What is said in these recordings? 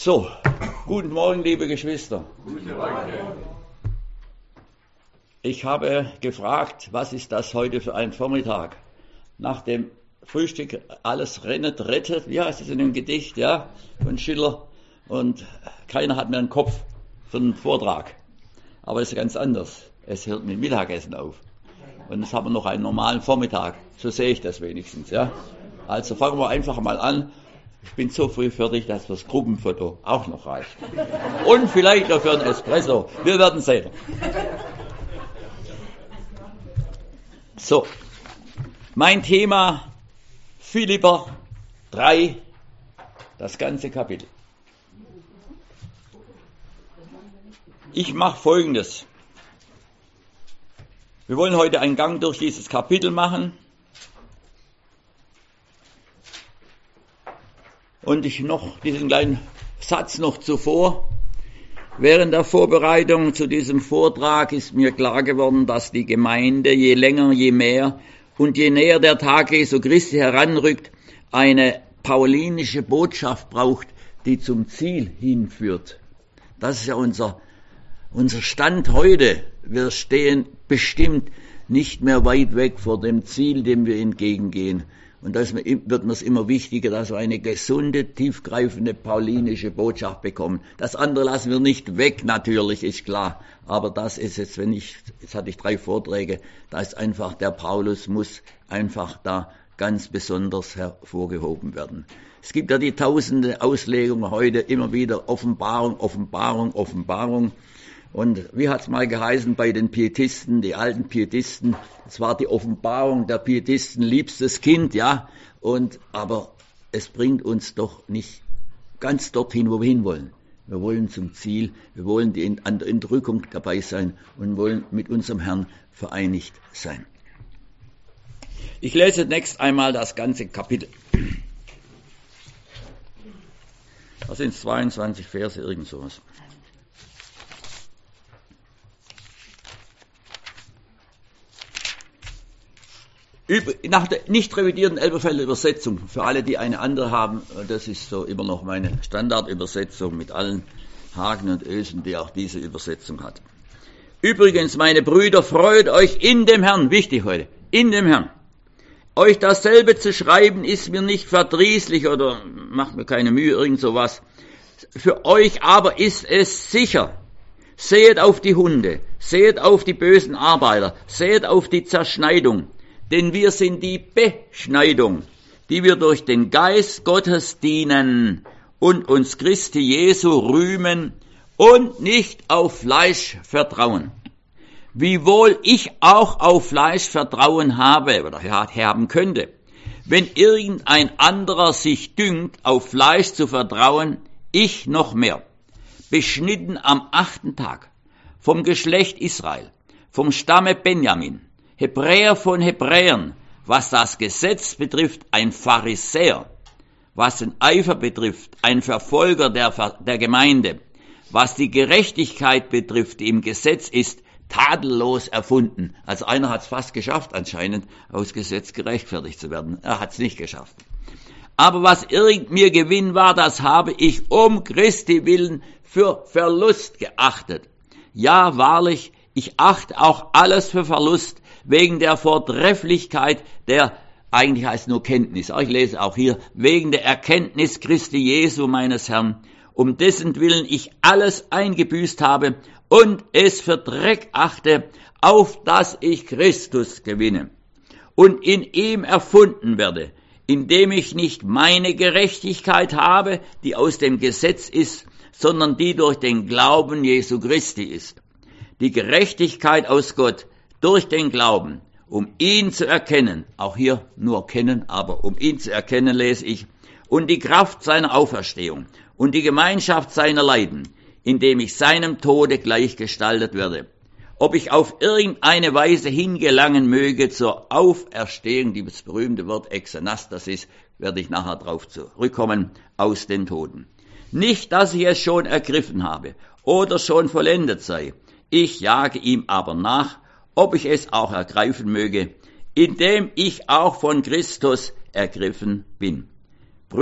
So, guten Morgen, liebe Geschwister. Guten Morgen. Ich habe gefragt, was ist das heute für ein Vormittag? Nach dem Frühstück alles rettet, wie heißt es in dem Gedicht, ja, von Schiller. Und keiner hat mehr einen Kopf für einen Vortrag. Aber es ist ganz anders. Es hört mit Mittagessen auf. Und jetzt haben wir noch einen normalen Vormittag. So sehe ich das wenigstens, ja. Also fangen wir einfach mal an. Ich bin so früh fertig, dass fürs Gruppenfoto auch noch reicht. Und vielleicht noch für einen Espresso. Wir werden sehen. So, mein Thema Philipper 3, das ganze Kapitel. Ich mache Folgendes. Wir wollen heute einen Gang durch dieses Kapitel machen. Und ich noch diesen kleinen Satz noch zuvor. Während der Vorbereitung zu diesem Vortrag ist mir klar geworden, dass die Gemeinde je länger, je mehr und je näher der Tag Jesu Christi heranrückt, eine paulinische Botschaft braucht, die zum Ziel hinführt. Das ist ja unser Stand heute. Wir stehen bestimmt nicht mehr weit weg vor dem Ziel, dem wir entgegengehen. Und das wird uns immer wichtiger, dass wir eine gesunde, tiefgreifende paulinische Botschaft bekommen. Das andere lassen wir nicht weg, natürlich, ist klar. Aber das ist jetzt hatte ich 3 Vorträge, da ist einfach, der Paulus muss einfach da ganz besonders hervorgehoben werden. Es gibt ja die tausende Auslegungen heute, immer wieder Offenbarung, Offenbarung, Offenbarung. Und wie hat's mal geheißen bei den Pietisten, die alten Pietisten, es war die Offenbarung der Pietisten liebstes Kind, ja, aber es bringt uns doch nicht ganz dorthin, wo wir hinwollen. Wir wollen zum Ziel, wir wollen an der Entrückung dabei sein und wollen mit unserem Herrn vereinigt sein. Ich lese zunächst einmal das ganze Kapitel. Das sind 22 Verse, irgend sowas. Nach der nicht revidierten Elberfelder Übersetzung, für alle, die eine andere haben, das ist so immer noch meine Standardübersetzung mit allen Haken und Ösen, die auch diese Übersetzung hat. Übrigens, meine Brüder, freut euch in dem Herrn, wichtig heute, in dem Herrn. Euch dasselbe zu schreiben, ist mir nicht verdrießlich oder macht mir keine Mühe, irgend sowas. Für euch aber ist es sicher. Sehet auf die Hunde, sehet auf die bösen Arbeiter, sehet auf die Zerschneidung. Denn wir sind die Beschneidung, die wir durch den Geist Gottes dienen und uns Christi Jesu rühmen und nicht auf Fleisch vertrauen. Wiewohl ich auch auf Fleisch Vertrauen habe oder haben könnte. Wenn irgendein anderer sich dünkt, auf Fleisch zu vertrauen, ich noch mehr. Beschnitten am 8. Tag, vom Geschlecht Israel, vom Stamme Benjamin, Hebräer von Hebräern, was das Gesetz betrifft, ein Pharisäer, was den Eifer betrifft, ein Verfolger der Gemeinde, was die Gerechtigkeit betrifft, die im Gesetz ist, tadellos erfunden. Also einer hat es fast geschafft anscheinend, aus Gesetz gerechtfertigt zu werden. Er hat es nicht geschafft. Aber was irgend mir Gewinn war, das habe ich um Christi willen für Verlust geachtet. Ja, wahrlich, ich achte auch alles für Verlust, wegen der Vortrefflichkeit eigentlich heißt nur Kenntnis, ich lese auch hier, wegen der Erkenntnis Christi Jesu meines Herrn, um dessen Willen ich alles eingebüßt habe und es für Dreck achte, auf dass ich Christus gewinne und in ihm erfunden werde, indem ich nicht meine Gerechtigkeit habe, die aus dem Gesetz ist, sondern die durch den Glauben Jesu Christi ist. Die Gerechtigkeit aus Gott, durch den Glauben, um ihn zu erkennen, auch hier nur kennen, aber um ihn zu erkennen lese ich, und die Kraft seiner Auferstehung und die Gemeinschaft seiner Leiden, indem ich seinem Tode gleichgestaltet werde. Ob ich auf irgendeine Weise hingelangen möge zur Auferstehung, das berühmte Wort Exanastasis, werde ich nachher drauf zurückkommen, aus den Toten. Nicht, dass ich es schon ergriffen habe oder schon vollendet sei, ich jage ihm aber nach, ob ich es auch ergreifen möge, indem ich auch von Christus ergriffen bin. Brüder,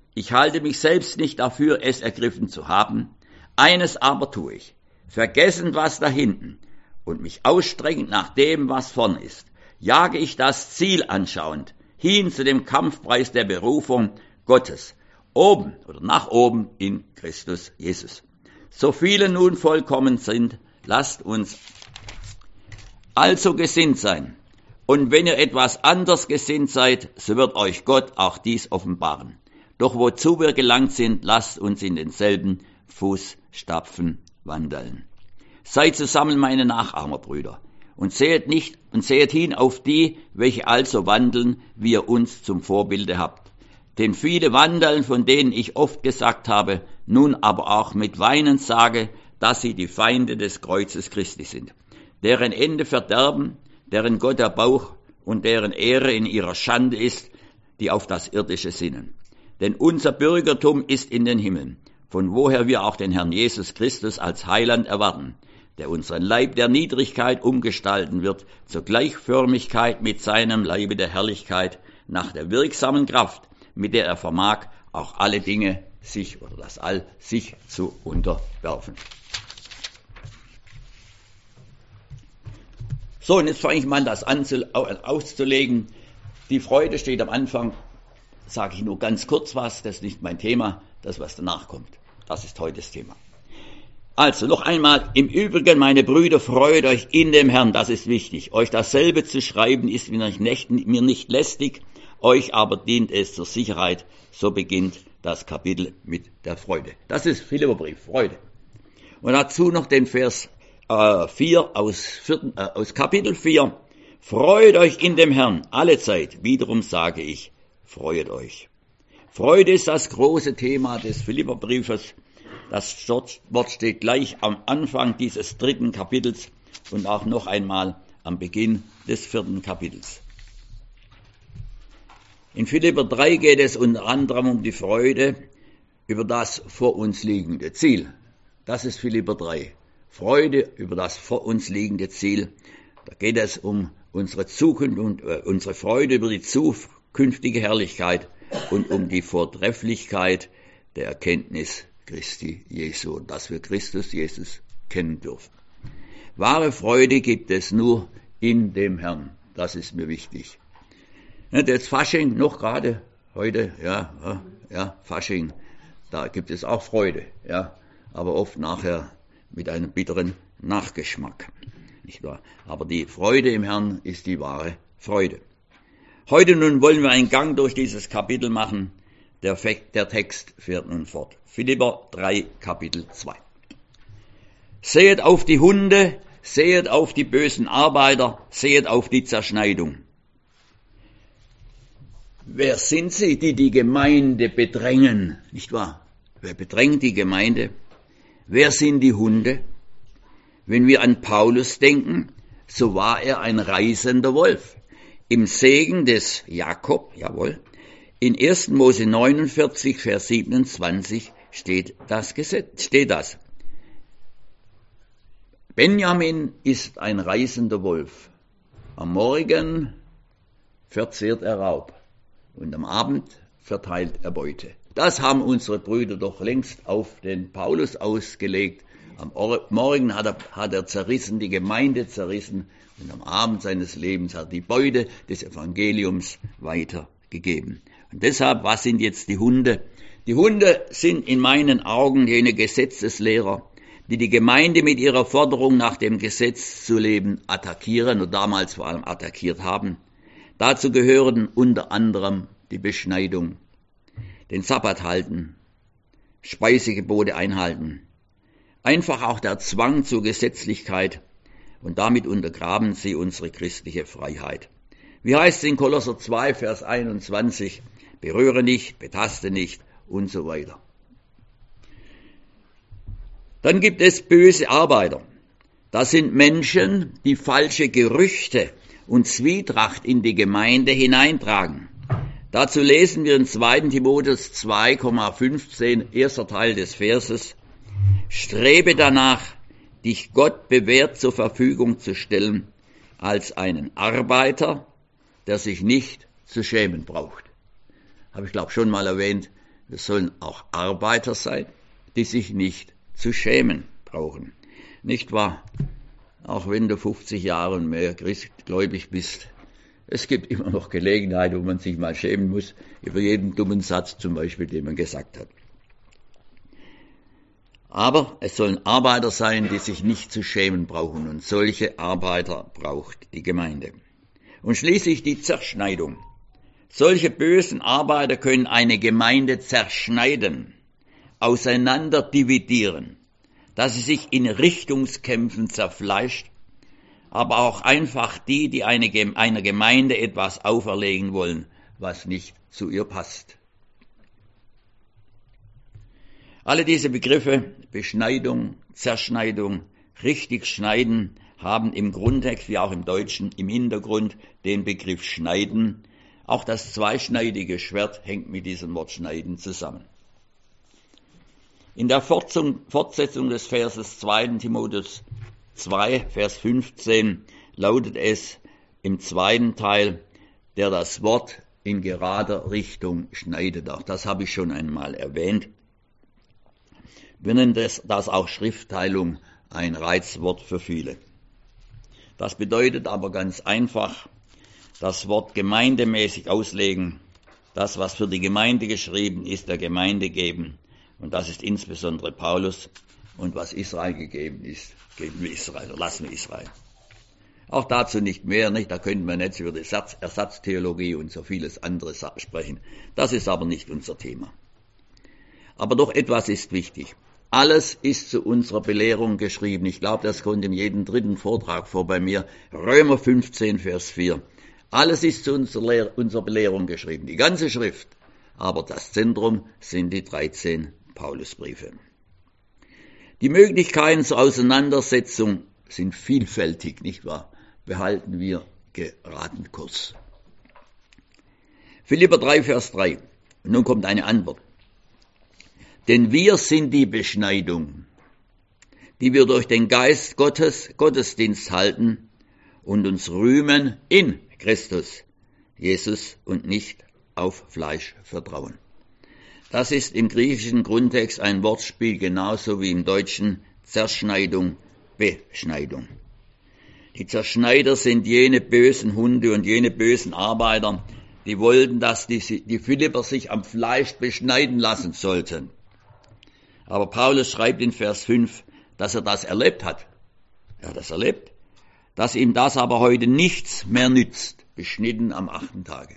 Ich halte mich selbst nicht dafür, es ergriffen zu haben. Eines aber tue ich, vergessend was da hinten und mich ausstreckend nach dem, was vorn ist, jage ich das Ziel anschauend, hin zu dem Kampfpreis der Berufung Gottes, oben oder nach oben in Christus Jesus. So viele nun vollkommen sind, lasst uns also gesinnt sein. Und wenn ihr etwas anders gesinnt seid, so wird euch Gott auch dies offenbaren. Doch wozu wir gelangt sind, lasst uns in denselben Fußstapfen wandeln. Seid zusammen meine Nachahmer, Brüder, und sehet hin auf die, welche also wandeln, wie ihr uns zum Vorbilde habt. Denn viele wandeln, von denen ich oft gesagt habe, nun aber auch mit Weinen sage, dass sie die Feinde des Kreuzes Christi sind, deren Ende Verderben, deren Gott der Bauch und deren Ehre in ihrer Schande ist, die auf das Irdische sinnen. Denn unser Bürgertum ist in den Himmeln, von woher wir auch den Herrn Jesus Christus als Heiland erwarten, der unseren Leib der Niedrigkeit umgestalten wird, zur Gleichförmigkeit mit seinem Leibe der Herrlichkeit, nach der wirksamen Kraft, mit der er vermag, auch alle Dinge sich oder das All sich zu unterwerfen. So, und jetzt fange ich mal an, das auszulegen. Die Freude steht am Anfang, sage ich nur ganz kurz was, das ist nicht mein Thema, das was danach kommt. Das ist heute das Thema. Also noch einmal, im Übrigen, meine Brüder, freut euch in dem Herrn, das ist wichtig. Euch dasselbe zu schreiben ist mir nicht lästig, euch aber dient es zur Sicherheit. So beginnt das Kapitel mit der Freude. Das ist Philipperbrief, Freude. Und dazu noch den Vers 4 aus Kapitel 4. Freut euch in dem Herrn alle Zeit. Wiederum sage ich, freut euch. Freude ist das große Thema des Philipperbriefes. Das Wort steht gleich am Anfang dieses 3. Kapitels und auch noch einmal am Beginn des 4. Kapitels. In Philipper 3 geht es unter anderem um die Freude über das vor uns liegende Ziel. Das ist Philipper 3. Freude über das vor uns liegende Ziel. Da geht es um unsere Zukunft und unsere Freude über die zukünftige Herrlichkeit und um die Vortrefflichkeit der Erkenntnis Christi Jesu, dass wir Christus Jesus kennen dürfen. Wahre Freude gibt es nur in dem Herrn. Das ist mir wichtig. Jetzt Fasching noch gerade heute, ja, Fasching, da gibt es auch Freude, ja, aber oft nachher mit einem bitteren Nachgeschmack, nicht wahr? Aber die Freude im Herrn ist die wahre Freude. Heute nun wollen wir einen Gang durch dieses Kapitel machen. Der Text fährt nun fort. Philipper 3, Kapitel 2. Sehet auf die Hunde, sehet auf die bösen Arbeiter, sehet auf die Zerschneidung. Wer sind sie, die die Gemeinde bedrängen, nicht wahr? Wer bedrängt die Gemeinde? Wer sind die Hunde? Wenn wir an Paulus denken, so war er ein reißender Wolf. Im Segen des Jakob, jawohl, in 1. Mose 49, Vers 27 steht das. Benjamin ist ein reißender Wolf. Am Morgen verzehrt er Raub und am Abend verteilt er Beute. Das haben unsere Brüder doch längst auf den Paulus ausgelegt. Am Morgen hat er zerrissen, die Gemeinde zerrissen und am Abend seines Lebens hat er die Beute des Evangeliums weitergegeben. Und deshalb, was sind jetzt die Hunde? Die Hunde sind in meinen Augen jene Gesetzeslehrer, die die Gemeinde mit ihrer Forderung nach dem Gesetz zu leben attackieren und damals vor allem attackiert haben. Dazu gehören unter anderem die Beschneidung, den Sabbat halten, Speisegebote einhalten, einfach auch der Zwang zur Gesetzlichkeit und damit untergraben sie unsere christliche Freiheit. Wie heißt es in Kolosser 2, Vers 21, berühre nicht, betaste nicht und so weiter. Dann gibt es böse Arbeiter. Das sind Menschen, die falsche Gerüchte und Zwietracht in die Gemeinde hineintragen. Dazu lesen wir in 2. Timotheus 2,15, erster Teil des Verses, strebe danach, dich Gott bewährt zur Verfügung zu stellen, als einen Arbeiter, der sich nicht zu schämen braucht. Habe ich glaube schon mal erwähnt, Wir sollen auch Arbeiter sein, die sich nicht zu schämen brauchen. Nicht wahr? Auch wenn du 50 Jahre und mehr gläubig bist, es gibt immer noch Gelegenheit, wo man sich mal schämen muss, über jeden dummen Satz zum Beispiel, den man gesagt hat. Aber es sollen Arbeiter sein, die sich nicht zu schämen brauchen, und solche Arbeiter braucht die Gemeinde. Und schließlich die Zerschneidung. Solche bösen Arbeiter können eine Gemeinde zerschneiden, auseinander dividieren, dass sie sich in Richtungskämpfen zerfleischt, aber auch einfach die einer Gemeinde etwas auferlegen wollen, was nicht zu ihr passt. Alle diese Begriffe, Beschneidung, Zerschneidung, richtig schneiden, haben im Grundtext wie auch im Deutschen im Hintergrund den Begriff schneiden. Auch das zweischneidige Schwert hängt mit diesem Wort schneiden zusammen. In der Fortsetzung des Verses 2. Timotheus 2, Vers 15 lautet es im zweiten Teil, der das Wort in gerader Richtung schneidet. Auch das habe ich schon einmal erwähnt. Wir nennen das auch Schriftteilung, ein Reizwort für viele. Das bedeutet aber ganz einfach, das Wort gemeindemäßig auslegen, das, was für die Gemeinde geschrieben ist, der Gemeinde geben. Und das ist insbesondere Paulus. Und was Israel gegeben ist, geben wir Israel, lassen wir Israel. Auch dazu nicht mehr, nicht? Da könnten wir jetzt über die Ersatztheologie und so vieles anderes sprechen. Das ist aber nicht unser Thema. Aber doch etwas ist wichtig. Alles ist zu unserer Belehrung geschrieben. Ich glaube, das kommt in jedem dritten Vortrag vor bei mir. Römer 15, Vers 4. Alles ist zu unserer Belehrung geschrieben, die ganze Schrift. Aber das Zentrum sind die 13 Paulusbriefe. Die Möglichkeiten zur Auseinandersetzung sind vielfältig, nicht wahr? Behalten wir geraden Kurs. Philipper 3, Vers 3. Und nun kommt eine Antwort. Denn wir sind die Beschneidung, die wir durch den Geist Gottes Gottesdienst halten und uns rühmen in Christus, Jesus, und nicht auf Fleisch vertrauen. Das ist im griechischen Grundtext ein Wortspiel, genauso wie im Deutschen Zerschneidung, Beschneidung. Die Zerschneider sind jene bösen Hunde und jene bösen Arbeiter, die wollten, dass die Philipper sich am Fleisch beschneiden lassen sollten. Aber Paulus schreibt in Vers 5, dass er das erlebt hat. Er hat das erlebt, dass ihm das aber heute nichts mehr nützt, beschnitten am 8. Tage.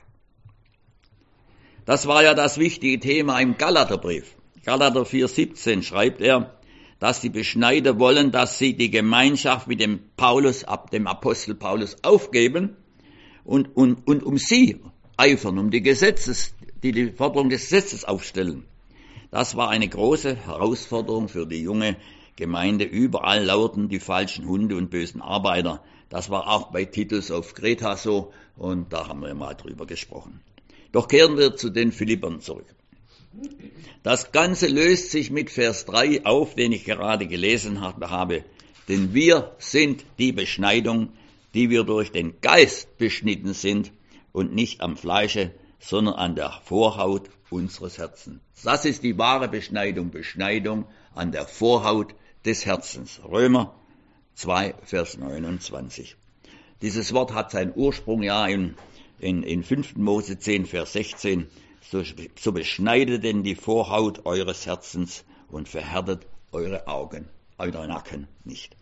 Das war ja das wichtige Thema im Galaterbrief. Galater 4,17 schreibt er, dass die Beschneider wollen, dass sie die Gemeinschaft mit dem Apostel Paulus aufgeben und um sie eifern, um die Forderung des Gesetzes aufstellen. Das war eine große Herausforderung für die junge Gemeinde. Überall lauten die falschen Hunde und bösen Arbeiter. Das war auch bei Titus auf Kreta so, und da haben wir mal drüber gesprochen. Doch kehren wir zu den Philippern zurück. Das Ganze löst sich mit Vers 3 auf, den ich gerade gelesen habe. Denn wir sind die Beschneidung, die wir durch den Geist beschnitten sind und nicht am Fleische, sondern an der Vorhaut unseres Herzens. Das ist die wahre Beschneidung, Beschneidung an der Vorhaut des Herzens. Römer 2, Vers 29. Dieses Wort hat seinen Ursprung ja in 5. Mose 10, Vers 16. So beschneidet denn die Vorhaut eures Herzens und verhärtet eure Augen, euer Nacken nicht.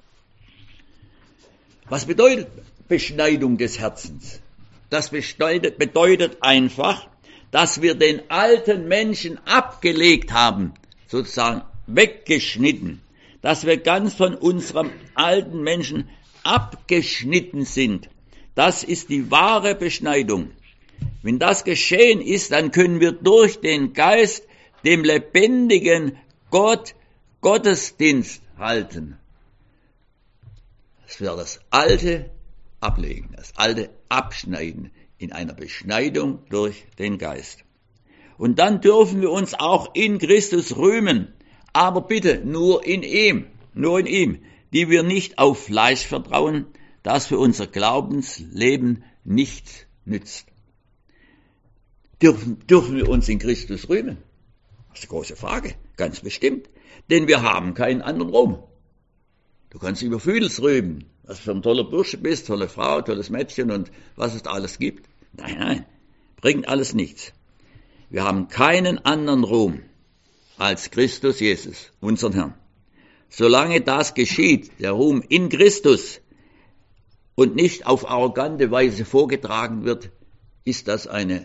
Was bedeutet Beschneidung des Herzens? Das bedeutet einfach, dass wir den alten Menschen abgelegt haben, sozusagen weggeschnitten, dass wir ganz von unserem alten Menschen abgeschnitten sind. Das ist die wahre Beschneidung. Wenn das geschehen ist, dann können wir durch den Geist dem lebendigen Gott Gottesdienst halten. Das wäre das alte Ablegen, das alte Abschneiden in einer Beschneidung durch den Geist. Und dann dürfen wir uns auch in Christus rühmen, aber bitte nur in ihm, die wir nicht auf Fleisch vertrauen, das für unser Glaubensleben nichts nützt. Dürfen wir uns in Christus rühmen? Das ist eine große Frage, ganz bestimmt. Denn wir haben keinen anderen Ruhm. Du kannst über vieles rühmen, was du für ein toller Bursche bist, tolle Frau, tolles Mädchen und was es da alles gibt. Nein, bringt alles nichts. Wir haben keinen anderen Ruhm als Christus Jesus, unseren Herrn. Solange das geschieht, der Ruhm in Christus, und nicht auf arrogante Weise vorgetragen wird, ist das eine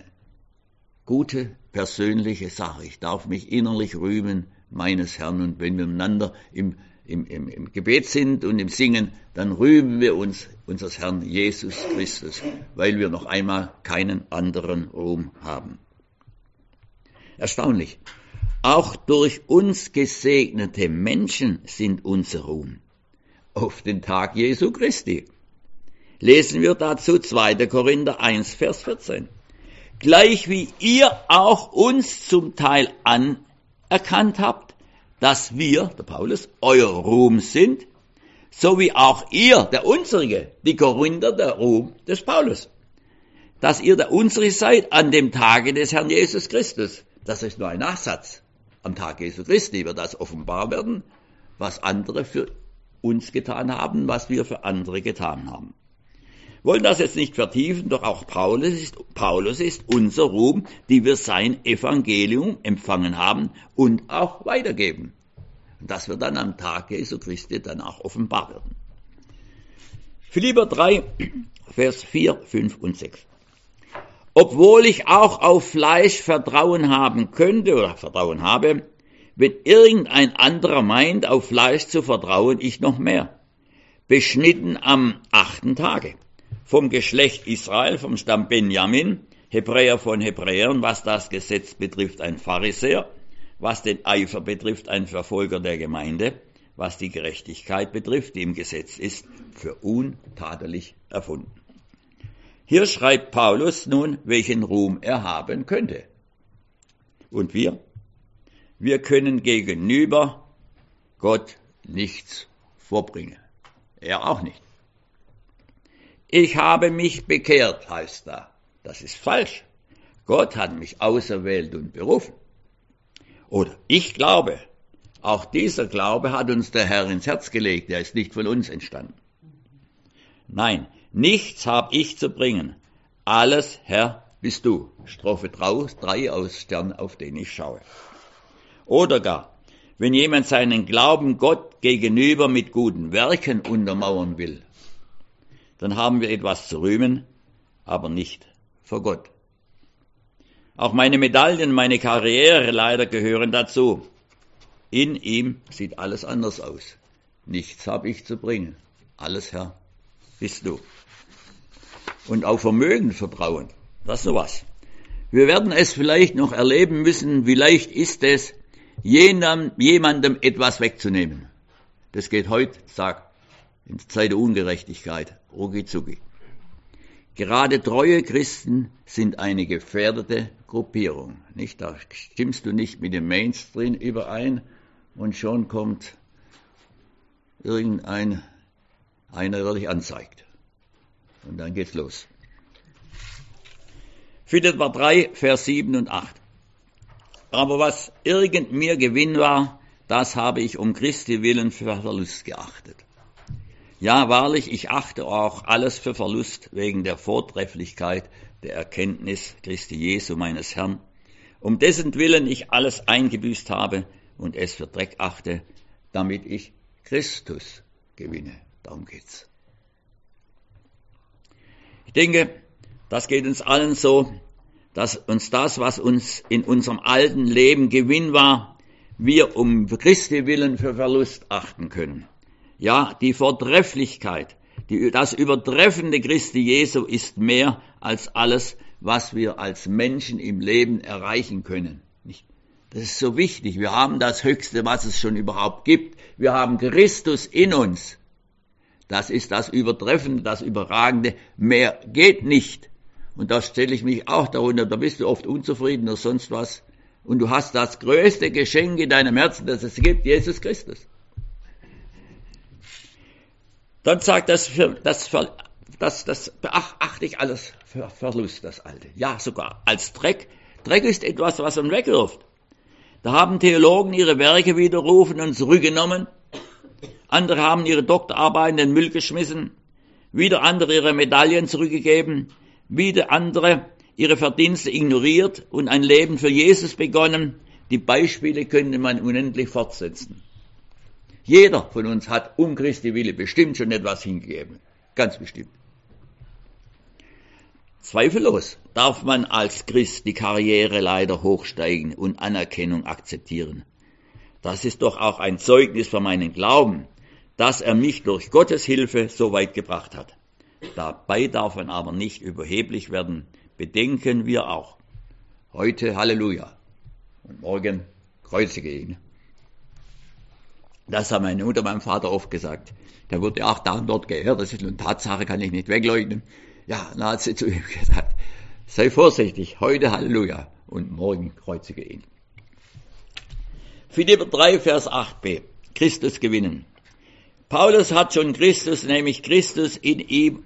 gute persönliche Sache. Ich darf mich innerlich rühmen meines Herrn, und wenn wir miteinander im Gebet sind und im Singen, dann rühmen wir uns unseres Herrn Jesus Christus, weil wir noch einmal keinen anderen Ruhm haben. Erstaunlich. Auch durch uns gesegnete Menschen sind unser Ruhm auf den Tag Jesu Christi. Lesen wir dazu 2. Korinther 1, Vers 14. Gleich wie ihr auch uns zum Teil anerkannt habt, dass wir, der Paulus, euer Ruhm sind, so wie auch ihr, der unsrige, die Korinther, der Ruhm des Paulus. Dass ihr der unsrige seid an dem Tage des Herrn Jesus Christus. Das ist nur ein Nachsatz. Am Tag Jesu Christi wird das offenbar werden, was andere für uns getan haben, was wir für andere getan haben. Wir wollen das jetzt nicht vertiefen, doch auch Paulus ist unser Ruhm, die wir sein Evangelium empfangen haben und auch weitergeben. Und das wird dann am Tag Jesu Christi dann auch offenbar werden. Philipper 3, Vers 4, 5 und 6. Obwohl ich auch auf Fleisch Vertrauen haben könnte oder Vertrauen habe, wenn irgendein anderer meint, auf Fleisch zu vertrauen, ich noch mehr. Beschnitten am 8. Tage. Vom Geschlecht Israel, vom Stamm Benjamin, Hebräer von Hebräern, was das Gesetz betrifft, ein Pharisäer, was den Eifer betrifft, ein Verfolger der Gemeinde, was die Gerechtigkeit betrifft, die im Gesetz ist, für untadelig erfunden. Hier schreibt Paulus nun, welchen Ruhm er haben könnte. Und wir? Wir können gegenüber Gott nichts vorbringen. Er auch nicht. Ich habe mich bekehrt, heißt da. Das ist falsch. Gott hat mich auserwählt und berufen. Oder ich glaube. Auch dieser Glaube hat uns der Herr ins Herz gelegt. Der ist nicht von uns entstanden. Nein, nichts habe ich zu bringen. Alles, Herr, bist du. Strophe 3 aus Stern, auf den ich schaue. Oder gar, wenn jemand seinen Glauben Gott gegenüber mit guten Werken untermauern will, dann haben wir etwas zu rühmen, aber nicht vor Gott. Auch meine Medaillen, meine Karriere leider gehören dazu. In ihm sieht alles anders aus. Nichts habe ich zu bringen. Alles, Herr, bist du. Und auf Vermögen vertrauen, das ist sowas. Wir werden es vielleicht noch erleben müssen, wie leicht ist es, jemandem etwas wegzunehmen. Das geht heute, in der Zeit der Ungerechtigkeit, rucki zucki. Gerade treue Christen sind eine gefährdete Gruppierung. Nicht? Da stimmst du nicht mit dem Mainstream überein und schon kommt einer, der dich anzeigt. Und dann geht's los. Philipper 3, Vers 7 und 8. Aber was irgend mir Gewinn war, das habe ich um Christi willen für Verlust geachtet. Ja, wahrlich, ich achte auch alles für Verlust wegen der Vortrefflichkeit der Erkenntnis Christi Jesu, meines Herrn, um dessen Willen ich alles eingebüßt habe und es für Dreck achte, damit ich Christus gewinne. Darum geht's. Ich denke, das geht uns allen so, dass uns das, was uns in unserem alten Leben Gewinn war, wir um Christi willen für Verlust achten können. Ja, die Vortrefflichkeit, das übertreffende Christi Jesu ist mehr als alles, was wir als Menschen im Leben erreichen können. Das ist so wichtig. Wir haben das Höchste, was es schon überhaupt gibt. Wir haben Christus in uns. Das ist das Übertreffende, das Überragende. Mehr geht nicht. Und da stelle ich mich auch darunter. Da bist du oft unzufrieden oder sonst was. Und du hast das größte Geschenk in deinem Herzen, das es gibt, Jesus Christus. Dann sagt das beachte ich alles für Verlust, das Alte. Ja, sogar als Dreck. Dreck ist etwas, was man wegwirft. Da haben Theologen ihre Werke widerrufen und zurückgenommen. Andere haben ihre Doktorarbeiten in den Müll geschmissen. Wieder andere ihre Medaillen zurückgegeben. Wieder andere ihre Verdienste ignoriert und ein Leben für Jesus begonnen. Die Beispiele könnte man unendlich fortsetzen. Jeder von uns hat um Christi Wille bestimmt schon etwas hingegeben. Ganz bestimmt. Zweifellos darf man als Christ die Karriere leider hochsteigen und Anerkennung akzeptieren. Das ist doch auch ein Zeugnis für meinen Glauben, dass er mich durch Gottes Hilfe so weit gebracht hat. Dabei darf man aber nicht überheblich werden. Bedenken wir auch. Heute Halleluja und morgen kreuzige ihn. Das hat meine Mutter meinem Vater oft gesagt. Der wurde auch da und dort gehört. Das ist eine Tatsache, kann ich nicht wegleugnen. Ja, dann hat sie zu ihm gesagt, sei vorsichtig, heute Halleluja und morgen kreuzige ihn. Philipper 3, Vers 8b, Christus gewinnen. Paulus hat schon Christus, nämlich Christus in ihm,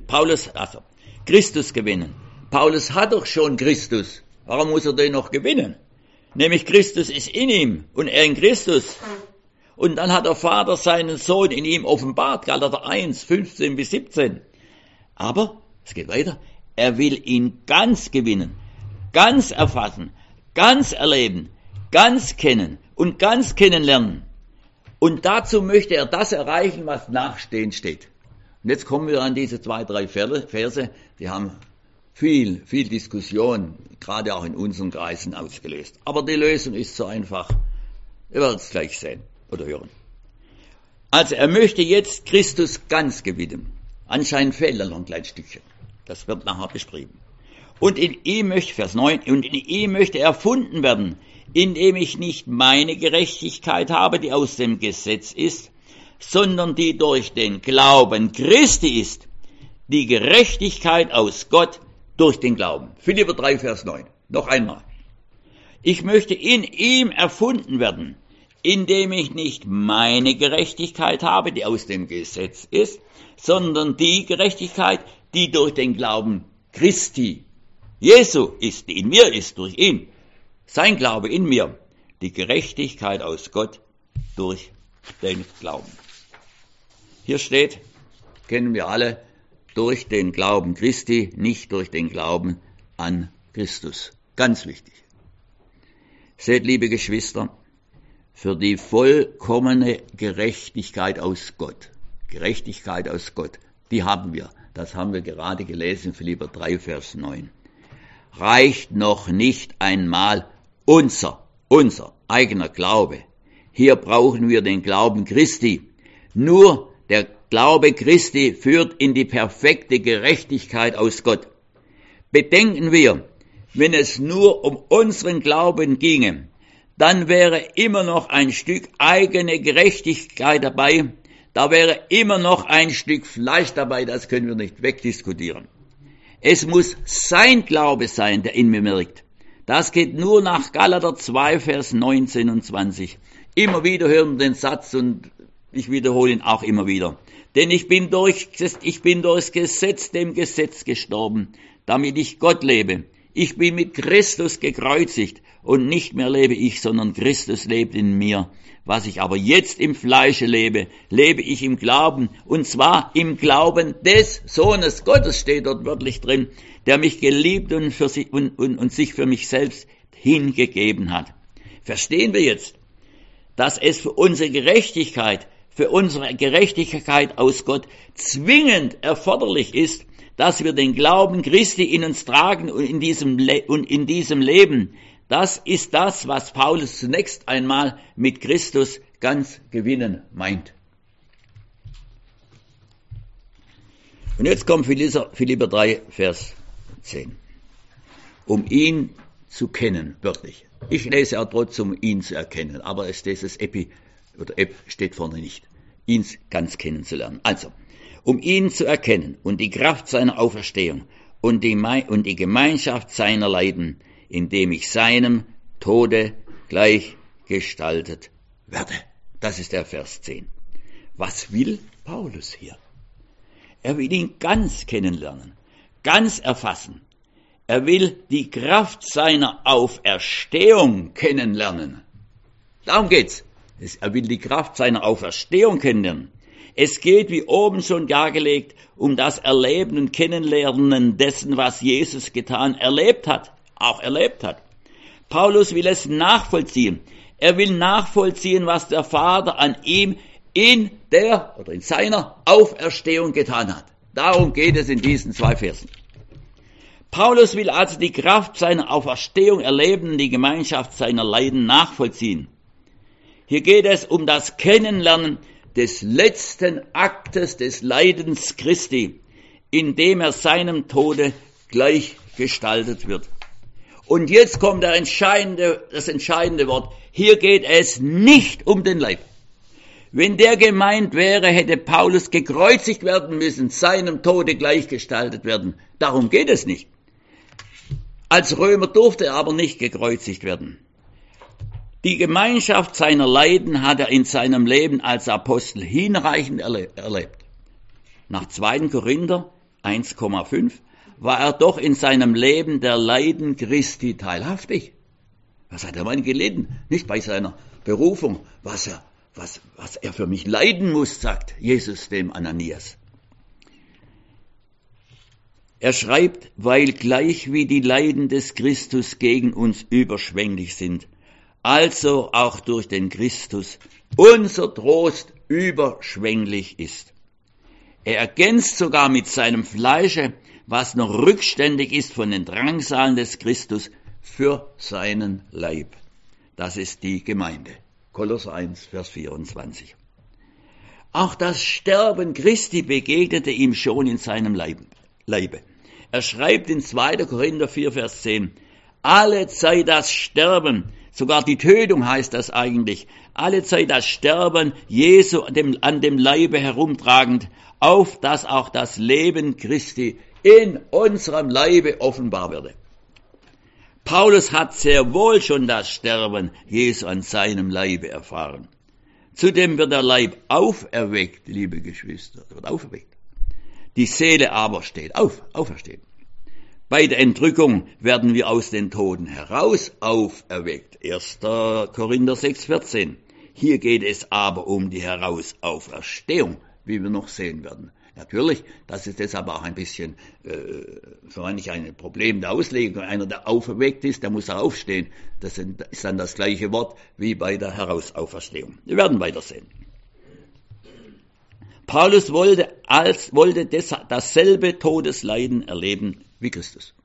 Christus gewinnen. Paulus hat doch schon Christus, warum muss er den noch gewinnen? Nämlich Christus ist in ihm und er in Christus. Und dann hat der Vater seinen Sohn in ihm offenbart, Galater 1, 15 bis 17. Aber es geht weiter. Er will ihn ganz gewinnen, ganz erfassen, ganz erleben, ganz kennen und ganz kennenlernen. Und dazu möchte er das erreichen, was nachstehend steht. Und jetzt kommen wir an diese 2, 3 Verse, die haben viel Diskussion, gerade auch in unseren Kreisen ausgelöst. Aber die Lösung ist so einfach. Ihr werdet es gleich sehen oder hören. Also er möchte jetzt Christus ganz gewinnen. Anscheinend fehlt da noch ein kleines Stückchen. Das wird nachher beschrieben. Und in ihm möchte, Vers 9, und in ihm möchte er erfunden werden, indem ich nicht meine Gerechtigkeit habe, die aus dem Gesetz ist, sondern die durch den Glauben Christi ist, die Gerechtigkeit aus Gott durch den Glauben. Philipper 3, Vers 9. Noch einmal. Ich möchte in ihm erfunden werden, indem ich nicht meine Gerechtigkeit habe, die aus dem Gesetz ist, sondern die Gerechtigkeit, die durch den Glauben Christi, Jesu ist, die in mir ist, durch ihn, sein Glaube in mir, die Gerechtigkeit aus Gott durch den Glauben. Hier steht, kennen wir alle, durch den Glauben Christi, nicht durch den Glauben an Christus. Ganz wichtig. Seht, liebe Geschwister, für die vollkommene Gerechtigkeit aus Gott, die haben wir. Das haben wir gerade gelesen, Philipper 3, Vers 9. Reicht noch nicht einmal unser eigener Glaube. Hier brauchen wir den Glauben Christi. Nur der Glaube Christi führt in die perfekte Gerechtigkeit aus Gott. Bedenken wir, wenn es nur um unseren Glauben ginge, dann wäre immer noch ein Stück eigene Gerechtigkeit dabei, da wäre immer noch ein Stück Fleisch dabei, das können wir nicht wegdiskutieren. Es muss sein Glaube sein, der in mir wirkt. Das geht nur nach Galater 2, Vers 19 und 20. Immer wieder hören den Satz und ich wiederhole ihn auch immer wieder. Denn ich bin durchs Gesetz, dem Gesetz gestorben, damit ich Gott lebe. Ich bin mit Christus gekreuzigt und nicht mehr lebe ich, sondern Christus lebt in mir. Was ich aber jetzt im Fleische lebe, lebe ich im Glauben, und zwar im Glauben des Sohnes Gottes, steht dort wörtlich drin, der mich geliebt und sich für mich selbst hingegeben hat. Verstehen wir jetzt, dass es für unsere Gerechtigkeit aus Gott zwingend erforderlich ist, dass wir den Glauben Christi in uns tragen und in diesem Leben. Das ist das, was Paulus zunächst einmal mit Christus ganz gewinnen meint. Und jetzt kommt Philipper 3, Vers 10. Um ihn zu kennen, wörtlich. Ich lese auch trotzdem, um ihn zu erkennen, aber es ist das Ep steht vorne nicht. Ihn ganz kennenzulernen. Also, um ihn zu erkennen und die Kraft seiner Auferstehung und die Gemeinschaft seiner Leiden, indem ich seinem Tode gleichgestaltet werde. Das ist der Vers 10. Was will Paulus hier? Er will ihn ganz kennenlernen, ganz erfassen. Er will die Kraft seiner Auferstehung kennenlernen. Darum geht's. Er will die Kraft seiner Auferstehung kennenlernen. Es geht, wie oben schon dargelegt, um das Erleben und Kennenlernen dessen, was Jesus getan, auch erlebt hat. Paulus will es nachvollziehen. Er will nachvollziehen, was der Vater an ihm in seiner Auferstehung getan hat. Darum geht es in diesen 2 Versen. Paulus will also die Kraft seiner Auferstehung erleben und die Gemeinschaft seiner Leiden nachvollziehen. Hier geht es um das Kennenlernen des letzten Aktes des Leidens Christi, in dem er seinem Tode gleichgestaltet wird. Und jetzt kommt das entscheidende Wort. Hier geht es nicht um den Leib. Wenn der gemeint wäre, hätte Paulus gekreuzigt werden müssen, seinem Tode gleichgestaltet werden. Darum geht es nicht. Als Römer durfte er aber nicht gekreuzigt werden. Die Gemeinschaft seiner Leiden hat er in seinem Leben als Apostel hinreichend erlebt. Nach 2. Korinther 1,5 war er doch in seinem Leben der Leiden Christi teilhaftig. Was hat der Mann gelitten? Nicht bei seiner Berufung, was er für mich leiden muss, sagt Jesus dem Ananias. Er schreibt, weil gleich wie die Leiden des Christus gegen uns überschwänglich sind, also auch durch den Christus unser Trost überschwänglich ist. Er ergänzt sogar mit seinem Fleische, was noch rückständig ist von den Drangsalen des Christus, für seinen Leib. Das ist die Gemeinde. Kolosser 1, Vers 24. Auch das Sterben Christi begegnete ihm schon in seinem Leibe. Er schreibt in 2. Korinther 4, Vers 10, alle Zeit das Sterben, sogar die Tötung heißt das eigentlich, alle Zeit das Sterben Jesu an dem Leibe herumtragend, auf dass auch das Leben Christi in unserem Leibe offenbar werde. Paulus hat sehr wohl schon das Sterben Jesu an seinem Leibe erfahren. Zudem wird der Leib auferweckt, liebe Geschwister, wird auferweckt. Die Seele aber steht auferstehen. Bei der Entrückung werden wir aus den Toten heraus auferweckt. 1. Korinther 6, 14. Hier geht es aber um die Herausauferstehung, wie wir noch sehen werden. Natürlich, das ist deshalb auch ein bisschen für manche ein Problem der Auslegung. Einer, der auferweckt ist, der muss auch aufstehen. Das ist dann das gleiche Wort wie bei der Herausauferstehung. Wir werden weitersehen. Paulus wollte dasselbe Todesleiden erleben wie Christus.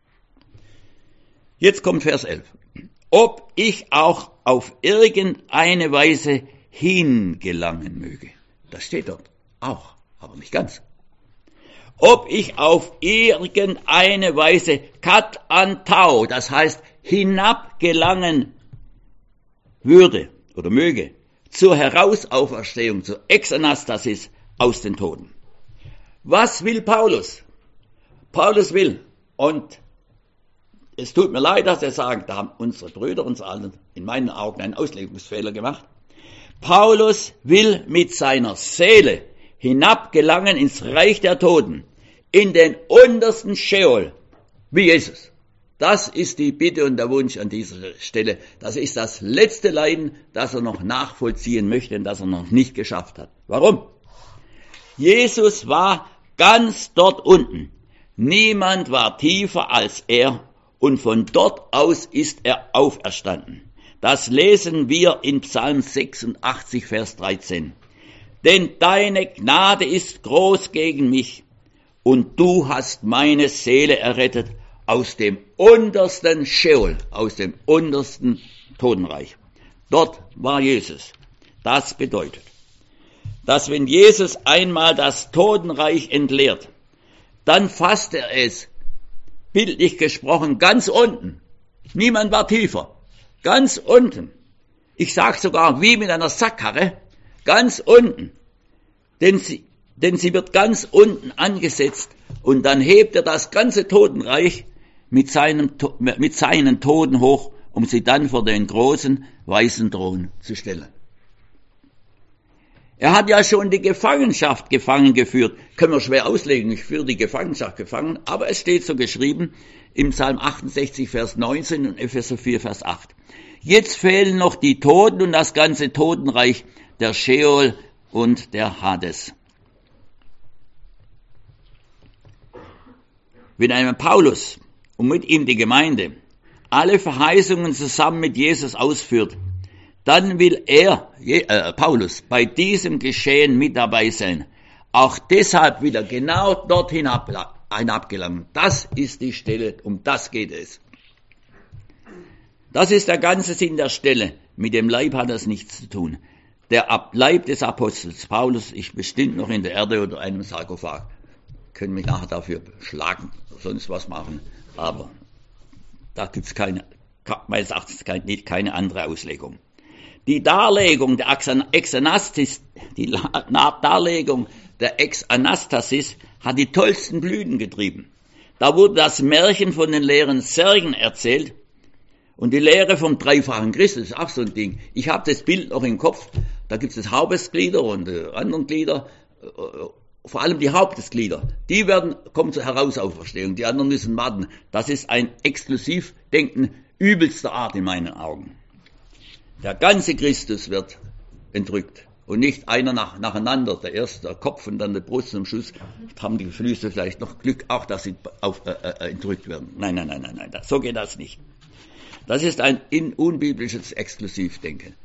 Jetzt kommt Vers 11. Ob ich auch auf irgendeine Weise hingelangen möge. Das steht dort auch, aber nicht ganz. Ob ich auf irgendeine Weise katantau, das heißt hinabgelangen würde oder möge, zur Herausauferstehung, zur Exanastasis aus den Toten. Was will Paulus? Paulus will, und es tut mir leid, dass er sagt, da haben unsere Brüder uns allen in meinen Augen einen Auslegungsfehler gemacht. Paulus will mit seiner Seele hinabgelangen ins Reich der Toten, in den untersten Scheol, wie Jesus. Das ist die Bitte und der Wunsch an dieser Stelle. Das ist das letzte Leiden, das er noch nachvollziehen möchte und das er noch nicht geschafft hat. Warum? Jesus war ganz dort unten. Niemand war tiefer als er und von dort aus ist er auferstanden. Das lesen wir in Psalm 86, Vers 13. Denn deine Gnade ist groß gegen mich und du hast meine Seele errettet aus dem untersten Scheol, aus dem untersten Totenreich. Dort war Jesus. Das bedeutet, dass wenn Jesus einmal das Totenreich entleert, dann fasst er es, bildlich gesprochen, ganz unten. Niemand war tiefer. Ganz unten. Ich sage sogar wie mit einer Sackkarre, ganz unten. Denn sie wird ganz unten angesetzt und dann hebt er das ganze Totenreich mit seinen Toten hoch, um sie dann vor den großen weißen Thron zu stellen. Er hat ja schon die Gefangenschaft gefangen geführt. Können wir schwer auslegen, ich führe die Gefangenschaft gefangen, aber es steht so geschrieben im Psalm 68, Vers 19 und Epheser 4, Vers 8. Jetzt fehlen noch die Toten und das ganze Totenreich, der Scheol und der Hades. Wenn einem Paulus und mit ihm die Gemeinde alle Verheißungen zusammen mit Jesus ausführt, dann will Paulus, bei diesem Geschehen mit dabei sein. Auch deshalb will er genau dort hinabgelangen. Das ist die Stelle, um das geht es. Das ist der ganze Sinn der Stelle. Mit dem Leib hat das nichts zu tun. Der Leib des Apostels Paulus ist bestimmt noch in der Erde oder einem Sarkophag. Können mich nachher dafür schlagen oder sonst was machen. Aber da gibt es meines Erachtens keine andere Auslegung. Die Darlegung der Exanastasis hat die tollsten Blüten getrieben. Da wurde das Märchen von den leeren Särgen erzählt und die Lehre vom dreifachen Christus ist auch so ein Ding. Ich habe das Bild noch im Kopf, da gibt es das Hauptesglieder und anderen Glieder, vor allem die Hauptesglieder, die kommen zur Herausauferstehung, die anderen müssen warten. Das ist ein Exklusivdenken übelster Art in meinen Augen. Der ganze Christus wird entrückt und nicht einer nacheinander, der erste der Kopf und dann der Brust und am Schluss haben die Füße vielleicht noch Glück, auch dass sie entrückt werden. Nein, so geht das nicht. Das ist ein unbiblisches Exklusivdenken.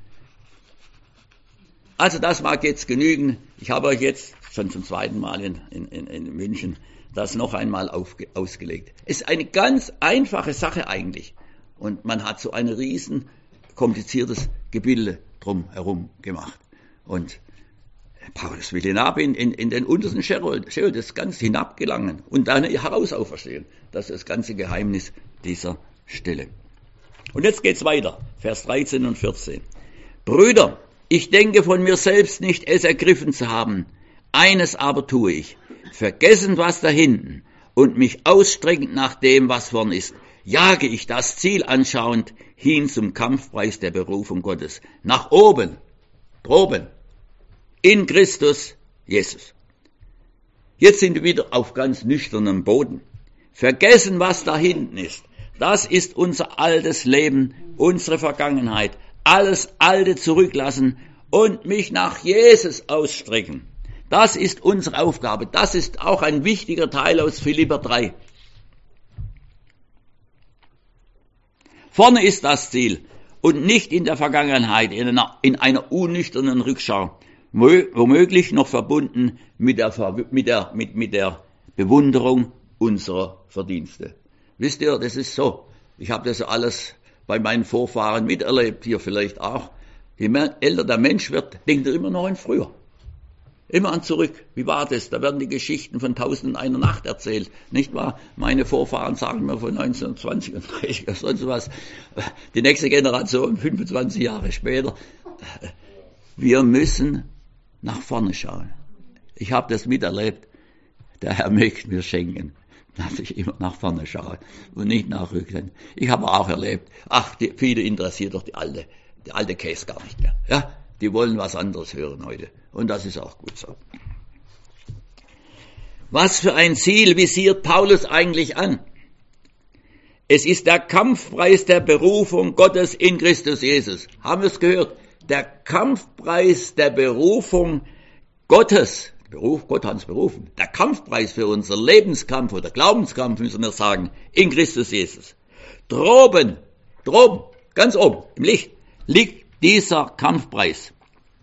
Also das mag jetzt genügen. Ich habe euch jetzt schon zum zweiten Mal in München das noch einmal ausgelegt. Es ist eine ganz einfache Sache eigentlich. Und man hat so ein riesen kompliziertes Gebilde drum herum gemacht. Und Paulus will hinab in den untersten Scheol, das ganz hinabgelangen und dann herausauferstehen. Das ist das ganze Geheimnis dieser Stelle. Und jetzt geht's weiter, Vers 13 und 14. Brüder, ich denke von mir selbst nicht, es ergriffen zu haben. Eines aber tue ich, vergessend was da hinten und mich ausstreckend nach dem, was vorn ist, jage ich das Ziel anschauend hin zum Kampfpreis der Berufung Gottes. Nach oben, droben, in Christus Jesus. Jetzt sind wir wieder auf ganz nüchternem Boden. Vergessen, was da hinten ist. Das ist unser altes Leben, unsere Vergangenheit. Alles Alte zurücklassen und mich nach Jesus ausstrecken. Das ist unsere Aufgabe. Das ist auch ein wichtiger Teil aus Philipper 3. Vorne ist das Ziel und nicht in der Vergangenheit, in einer unnüchternen Rückschau, womöglich noch verbunden mit der Bewunderung unserer Verdienste. Wisst ihr, das ist so. Ich habe das alles bei meinen Vorfahren miterlebt, hier vielleicht auch. Je älter der Mensch wird, denkt er immer noch an früher. Immer an zurück. Wie war das? Da werden die Geschichten von 1001 Nacht erzählt, nicht wahr? Meine Vorfahren sagen mir von 1920 und 30 oder sonst was. Die nächste Generation, 25 Jahre später. Wir müssen nach vorne schauen. Ich habe das miterlebt. Der Herr möchte mir schenken, dass ich immer nach vorne schaue und nicht nach rückwärts. Ich habe auch erlebt, viele interessiert doch die alte Käse gar nicht mehr. Ja, die wollen was anderes hören heute. Und das ist auch gut so. Was für ein Ziel visiert Paulus eigentlich an? Es ist der Kampfpreis der Berufung Gottes in Christus Jesus. Haben wir es gehört? Der Kampfpreis der Berufung Gottes. Gott hat uns berufen. Der Kampfpreis für unser Lebenskampf oder Glaubenskampf, müssen wir sagen, in Christus Jesus. Droben, ganz oben, im Licht, liegt dieser Kampfpreis.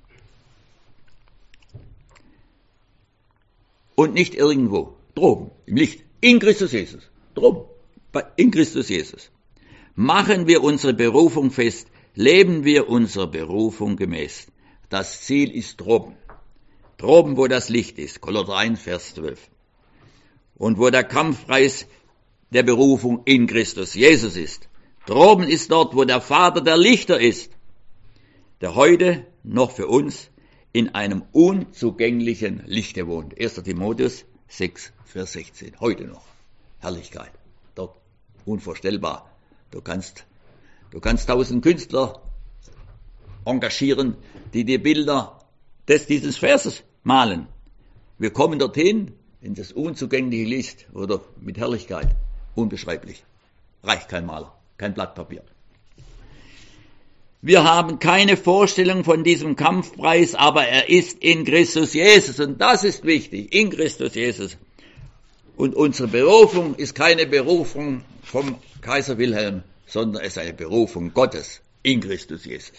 Und nicht irgendwo, droben, im Licht, in Christus Jesus. Droben, in Christus Jesus. Machen wir unsere Berufung fest, leben wir unserer Berufung gemäß. Das Ziel ist droben. Droben, wo das Licht ist, Kolosser 1, Vers 12. Und wo der Kampfpreis der Berufung in Christus Jesus ist. Droben ist dort, wo der Vater der Lichter ist, der heute noch für uns in einem unzugänglichen Lichte wohnt. 1. Timotheus 6, Vers 16. Heute noch. Herrlichkeit. Dort unvorstellbar. Du kannst 1000 Künstler engagieren, die dir Bilder dieses Verses malen. Wir kommen dorthin, in das unzugängliche Licht oder mit Herrlichkeit. Unbeschreiblich. Reicht kein Maler, kein Blatt Papier. Wir haben keine Vorstellung von diesem Kampfpreis, aber er ist in Christus Jesus. Und das ist wichtig, in Christus Jesus. Und unsere Berufung ist keine Berufung vom Kaiser Wilhelm, sondern es ist eine Berufung Gottes in Christus Jesus.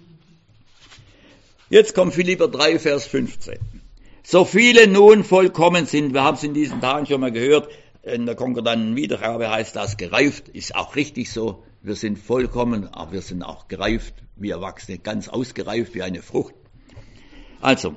Jetzt kommt Philipper 3, Vers 15. So viele nun vollkommen sind, wir haben es in diesen Tagen schon mal gehört, in der konkordanten Wiedergabe heißt das gereift, ist auch richtig so. Wir sind vollkommen, aber wir sind auch gereift, wie Erwachsene, ganz ausgereift wie eine Frucht. Also,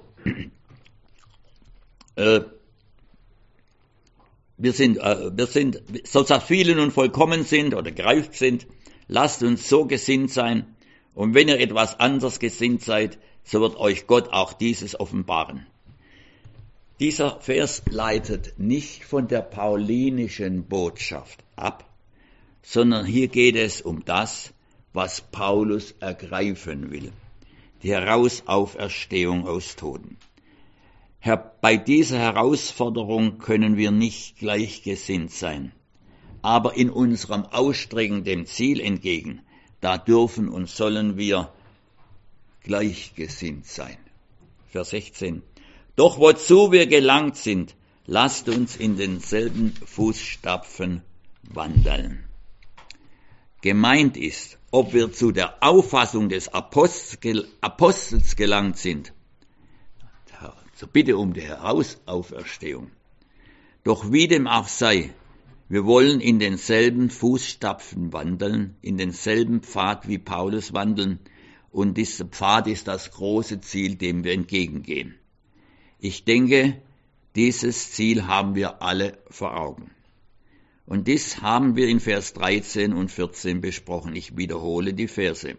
wir sind, so dass viele nun vollkommen sind oder gereift sind, lasst uns so gesinnt sein. Und wenn ihr etwas anders gesinnt seid, so wird euch Gott auch dieses offenbaren. Dieser Vers leitet nicht von der paulinischen Botschaft ab, sondern hier geht es um das, was Paulus ergreifen will, die Herausauferstehung aus Toten. Bei dieser Herausforderung können wir nicht gleichgesinnt sein, aber in unserem Ausstrecken dem Ziel entgegen, da dürfen und sollen wir gleichgesinnt sein. Vers 16. Doch wozu wir gelangt sind, lasst uns in denselben Fußstapfen wandeln. Gemeint ist, ob wir zu der Auffassung des Apostels gelangt sind, zur Bitte um die Herausauferstehung. Doch wie dem auch sei, wir wollen in denselben Fußstapfen wandeln, in denselben Pfad wie Paulus wandeln, und dieser Pfad ist das große Ziel, dem wir entgegengehen. Ich denke, dieses Ziel haben wir alle vor Augen. Und dies haben wir in Vers 13 und 14 besprochen. Ich wiederhole die Verse.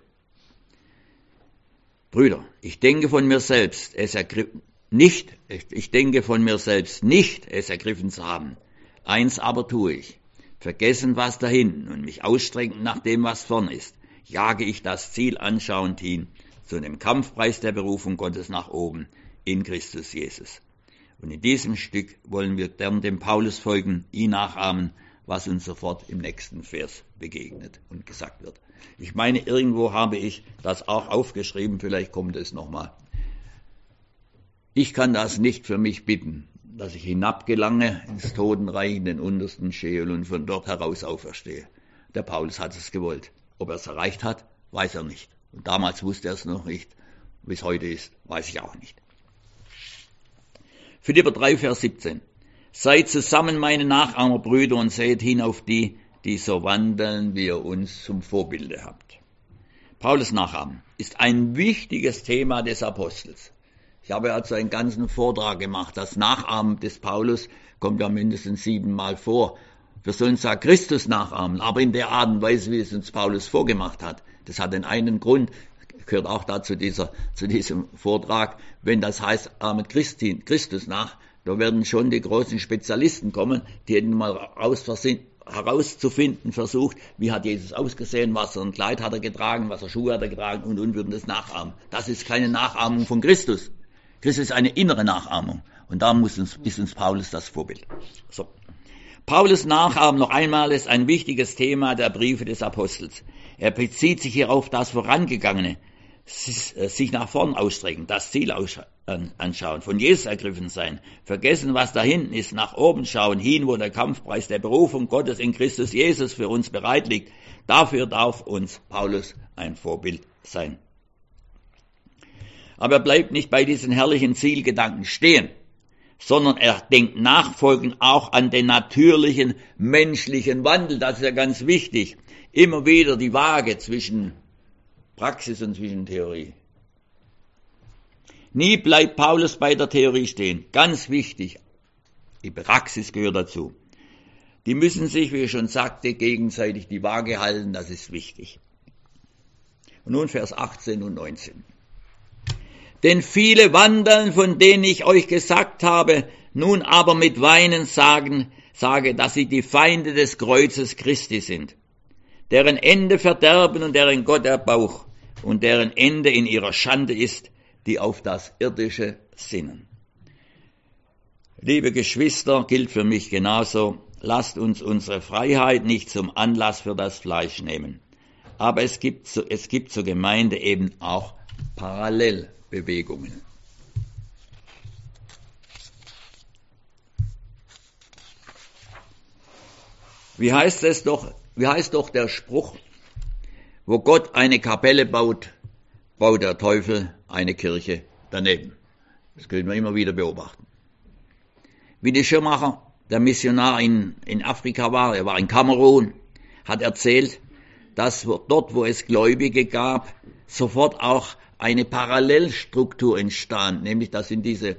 Brüder, ich denke von mir selbst, es ergriffen zu haben. Eins aber tue ich, vergessen was dahin und mich ausstrecken nach dem, was vorn ist, jage ich das Ziel anschauend hin, zu dem Kampfpreis der Berufung Gottes nach oben, in Christus Jesus. Und in diesem Stück wollen wir gern dem Paulus folgen, ihn nachahmen, was uns sofort im nächsten Vers begegnet und gesagt wird. Ich meine, irgendwo habe ich das auch aufgeschrieben, vielleicht kommt es nochmal. Ich kann das nicht für mich bitten, dass ich hinabgelange ins Totenreich, in den untersten Scheol und von dort heraus auferstehe. Der Paulus hat es gewollt. Ob er es erreicht hat, weiß er nicht. Und damals wusste er es noch nicht. Wie es heute ist, weiß ich auch nicht. Philipper 3, Vers 17. Seid zusammen meine Nachahmer, Brüder, und seht hin auf die, die so wandeln, wie ihr uns zum Vorbilde habt. Paulus Nachahmen ist ein wichtiges Thema des Apostels. Ich habe also einen ganzen Vortrag gemacht. Das Nachahmen des Paulus kommt ja mindestens 7 Mal vor. Wir sollen zwar Christus nachahmen, aber in der Art und Weise, wie es uns Paulus vorgemacht hat. Das hat den einen Grund, gehört auch dazu zu diesem Vortrag, wenn das heißt, ahmet Christus nach, da werden schon die großen Spezialisten kommen, die hätten mal herauszufinden versucht, wie hat Jesus ausgesehen, was für ein Kleid hat er getragen, was für Schuhe hat er getragen und würden das nachahmen. Das ist keine Nachahmung von Christus. Christus ist eine innere Nachahmung und da ist uns Paulus das Vorbild. So. Paulus Nachahmen noch einmal ist ein wichtiges Thema der Briefe des Apostels. Er bezieht sich hier auf das Vorangegangene, sich nach vorn ausstrecken, das Ziel anschauen, von Jesus ergriffen sein, vergessen, was da hinten ist, nach oben schauen, hin, wo der Kampfpreis der Berufung Gottes in Christus Jesus für uns bereit liegt. Dafür darf uns Paulus ein Vorbild sein. Aber er bleibt nicht bei diesen herrlichen Zielgedanken stehen, sondern er denkt nachfolgend auch an den natürlichen menschlichen Wandel. Das ist ja ganz wichtig. Immer wieder die Waage zwischen Praxis und zwischen Theorie. Nie bleibt Paulus bei der Theorie stehen. Ganz wichtig. Die Praxis gehört dazu. Die müssen sich, wie ich schon sagte, gegenseitig die Waage halten. Das ist wichtig. Und nun Vers 18 und 19. Denn viele wandeln, von denen ich euch gesagt habe, nun aber mit Weinen sage, dass sie die Feinde des Kreuzes Christi sind, deren Ende Verderben und deren Gott der Bauch und deren Ende in ihrer Schande ist, die auf das Irdische sinnen. Liebe Geschwister, gilt für mich genauso, lasst uns unsere Freiheit nicht zum Anlass für das Fleisch nehmen. aber es gibt zur Gemeinde eben auch Parallelbewegungen. Wie heißt doch der Spruch, wo Gott eine Kapelle baut, baut der Teufel eine Kirche daneben. Das können wir immer wieder beobachten. Willi Schirmacher, der Missionar in Afrika war, er war in Kamerun, hat erzählt, dass dort, wo es Gläubige gab, sofort auch eine Parallelstruktur entstand, nämlich das sind diese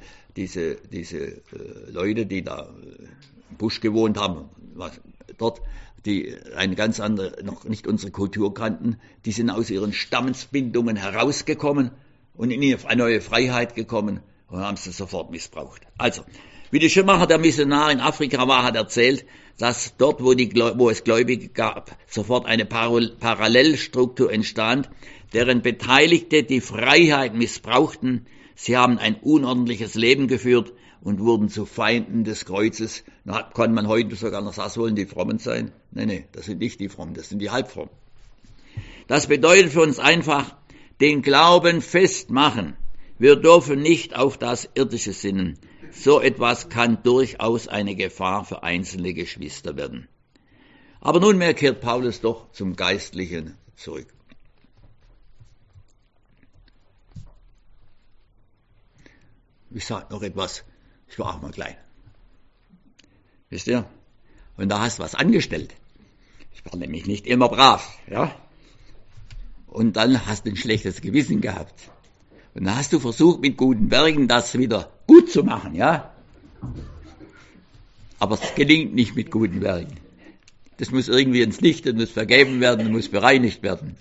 Leute, die da im Busch gewohnt haben, dort, die eine ganz andere, noch nicht unsere Kultur kannten, die sind aus ihren Stammesbindungen herausgekommen und in eine neue Freiheit gekommen und haben sie sofort missbraucht. Also, Willi Schirmacher, der Missionar in Afrika war, hat erzählt, dass dort, wo es Gläubige gab, sofort eine Parallelstruktur entstand, deren Beteiligte die Freiheit missbrauchten. Sie haben ein unordentliches Leben geführt und wurden zu Feinden des Kreuzes. Da kann man heute sogar noch sagen, wollen die Frommen sein? Nee, das sind nicht die Frommen, das sind die Halbfrommen. Das bedeutet für uns einfach, den Glauben festmachen. Wir dürfen nicht auf das Irdische sinnen. So etwas kann durchaus eine Gefahr für einzelne Geschwister werden. Aber nunmehr kehrt Paulus doch zum Geistlichen zurück. Ich sage noch etwas, ich war auch mal klein. Wisst ihr? Und da hast du was angestellt. Ich war nämlich nicht immer brav, ja? Und dann hast du ein schlechtes Gewissen gehabt. Und dann hast du versucht, mit guten Werken das wieder gut zu machen, ja? Aber es gelingt nicht mit guten Werken. Das muss irgendwie ins Licht, das muss vergeben werden, das muss bereinigt werden.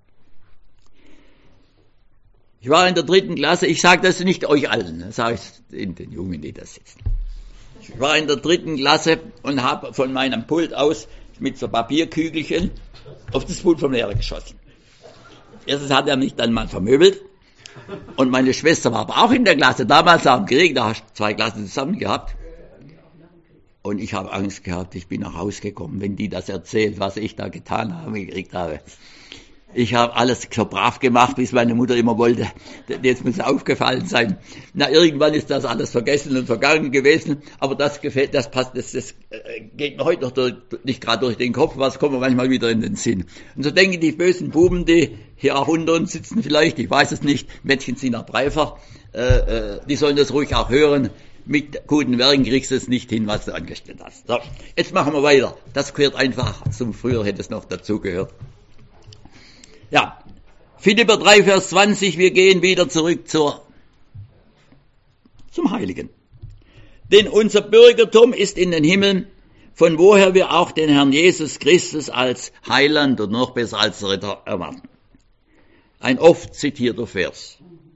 Ich war in der 3. Klasse, ich sage das nicht euch allen, das sage ich den Jungen, die da sitzen. Ich war in der 3. Klasse und habe von meinem Pult aus mit so Papierkügelchen auf das Pult vom Lehrer geschossen. Erstens hat er mich dann mal vermöbelt und meine Schwester war aber auch in der Klasse. Damals am Krieg, da hast du 2 Klassen zusammen gehabt. Und ich habe Angst gehabt, ich bin nach Hause gekommen, wenn die das erzählt, was ich da getan habe, gekriegt habe. Ich habe alles so brav gemacht, wie es meine Mutter immer wollte. Jetzt muss es aufgefallen sein. Na, irgendwann ist das alles vergessen und vergangen gewesen, aber das geht mir heute noch nicht gerade durch den Kopf, was kommt mir manchmal wieder in den Sinn. Und so denken die bösen Buben, die hier auch unter uns sitzen vielleicht, ich weiß es nicht, Mädchen sind auch Breifach, die sollen das ruhig auch hören. Mit guten Werken kriegst du es nicht hin, was du angestellt hast. So, jetzt machen wir weiter. Das gehört einfach zum Früher, hätte es noch dazugehört. Ja, Philipper 3, Vers 20, wir gehen wieder zurück zum Heiligen. Denn unser Bürgertum ist in den Himmeln, von woher wir auch den Herrn Jesus Christus als Heiland und noch besser als Retter erwarten. Ein oft zitierter Vers.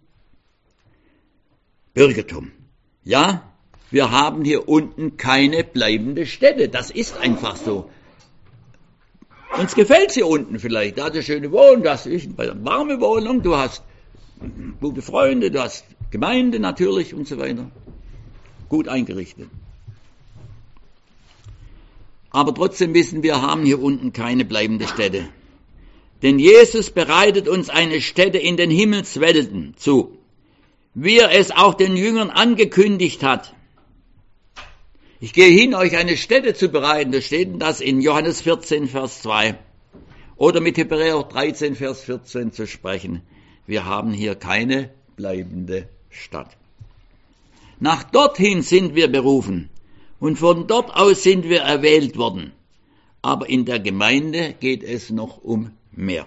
Bürgertum. Ja, wir haben hier unten keine bleibende Stätte. Das ist einfach so. Uns gefällt's hier unten vielleicht. Da hast du eine schöne Wohnung, du hast eine warme Wohnung, du hast gute Freunde, du hast Gemeinde natürlich und so weiter. Gut eingerichtet. Aber trotzdem wissen wir, haben hier unten keine bleibende Stätte. Denn Jesus bereitet uns eine Stätte in den Himmelswelten zu, wie er es auch den Jüngern angekündigt hat. Ich gehe hin, euch eine Stätte zu bereiten. Da steht das in Johannes 14, Vers 2. Oder mit Hebräer 13, Vers 14 zu sprechen. Wir haben hier keine bleibende Stadt. Nach dorthin sind wir berufen. Und von dort aus sind wir erwählt worden. Aber in der Gemeinde geht es noch um mehr.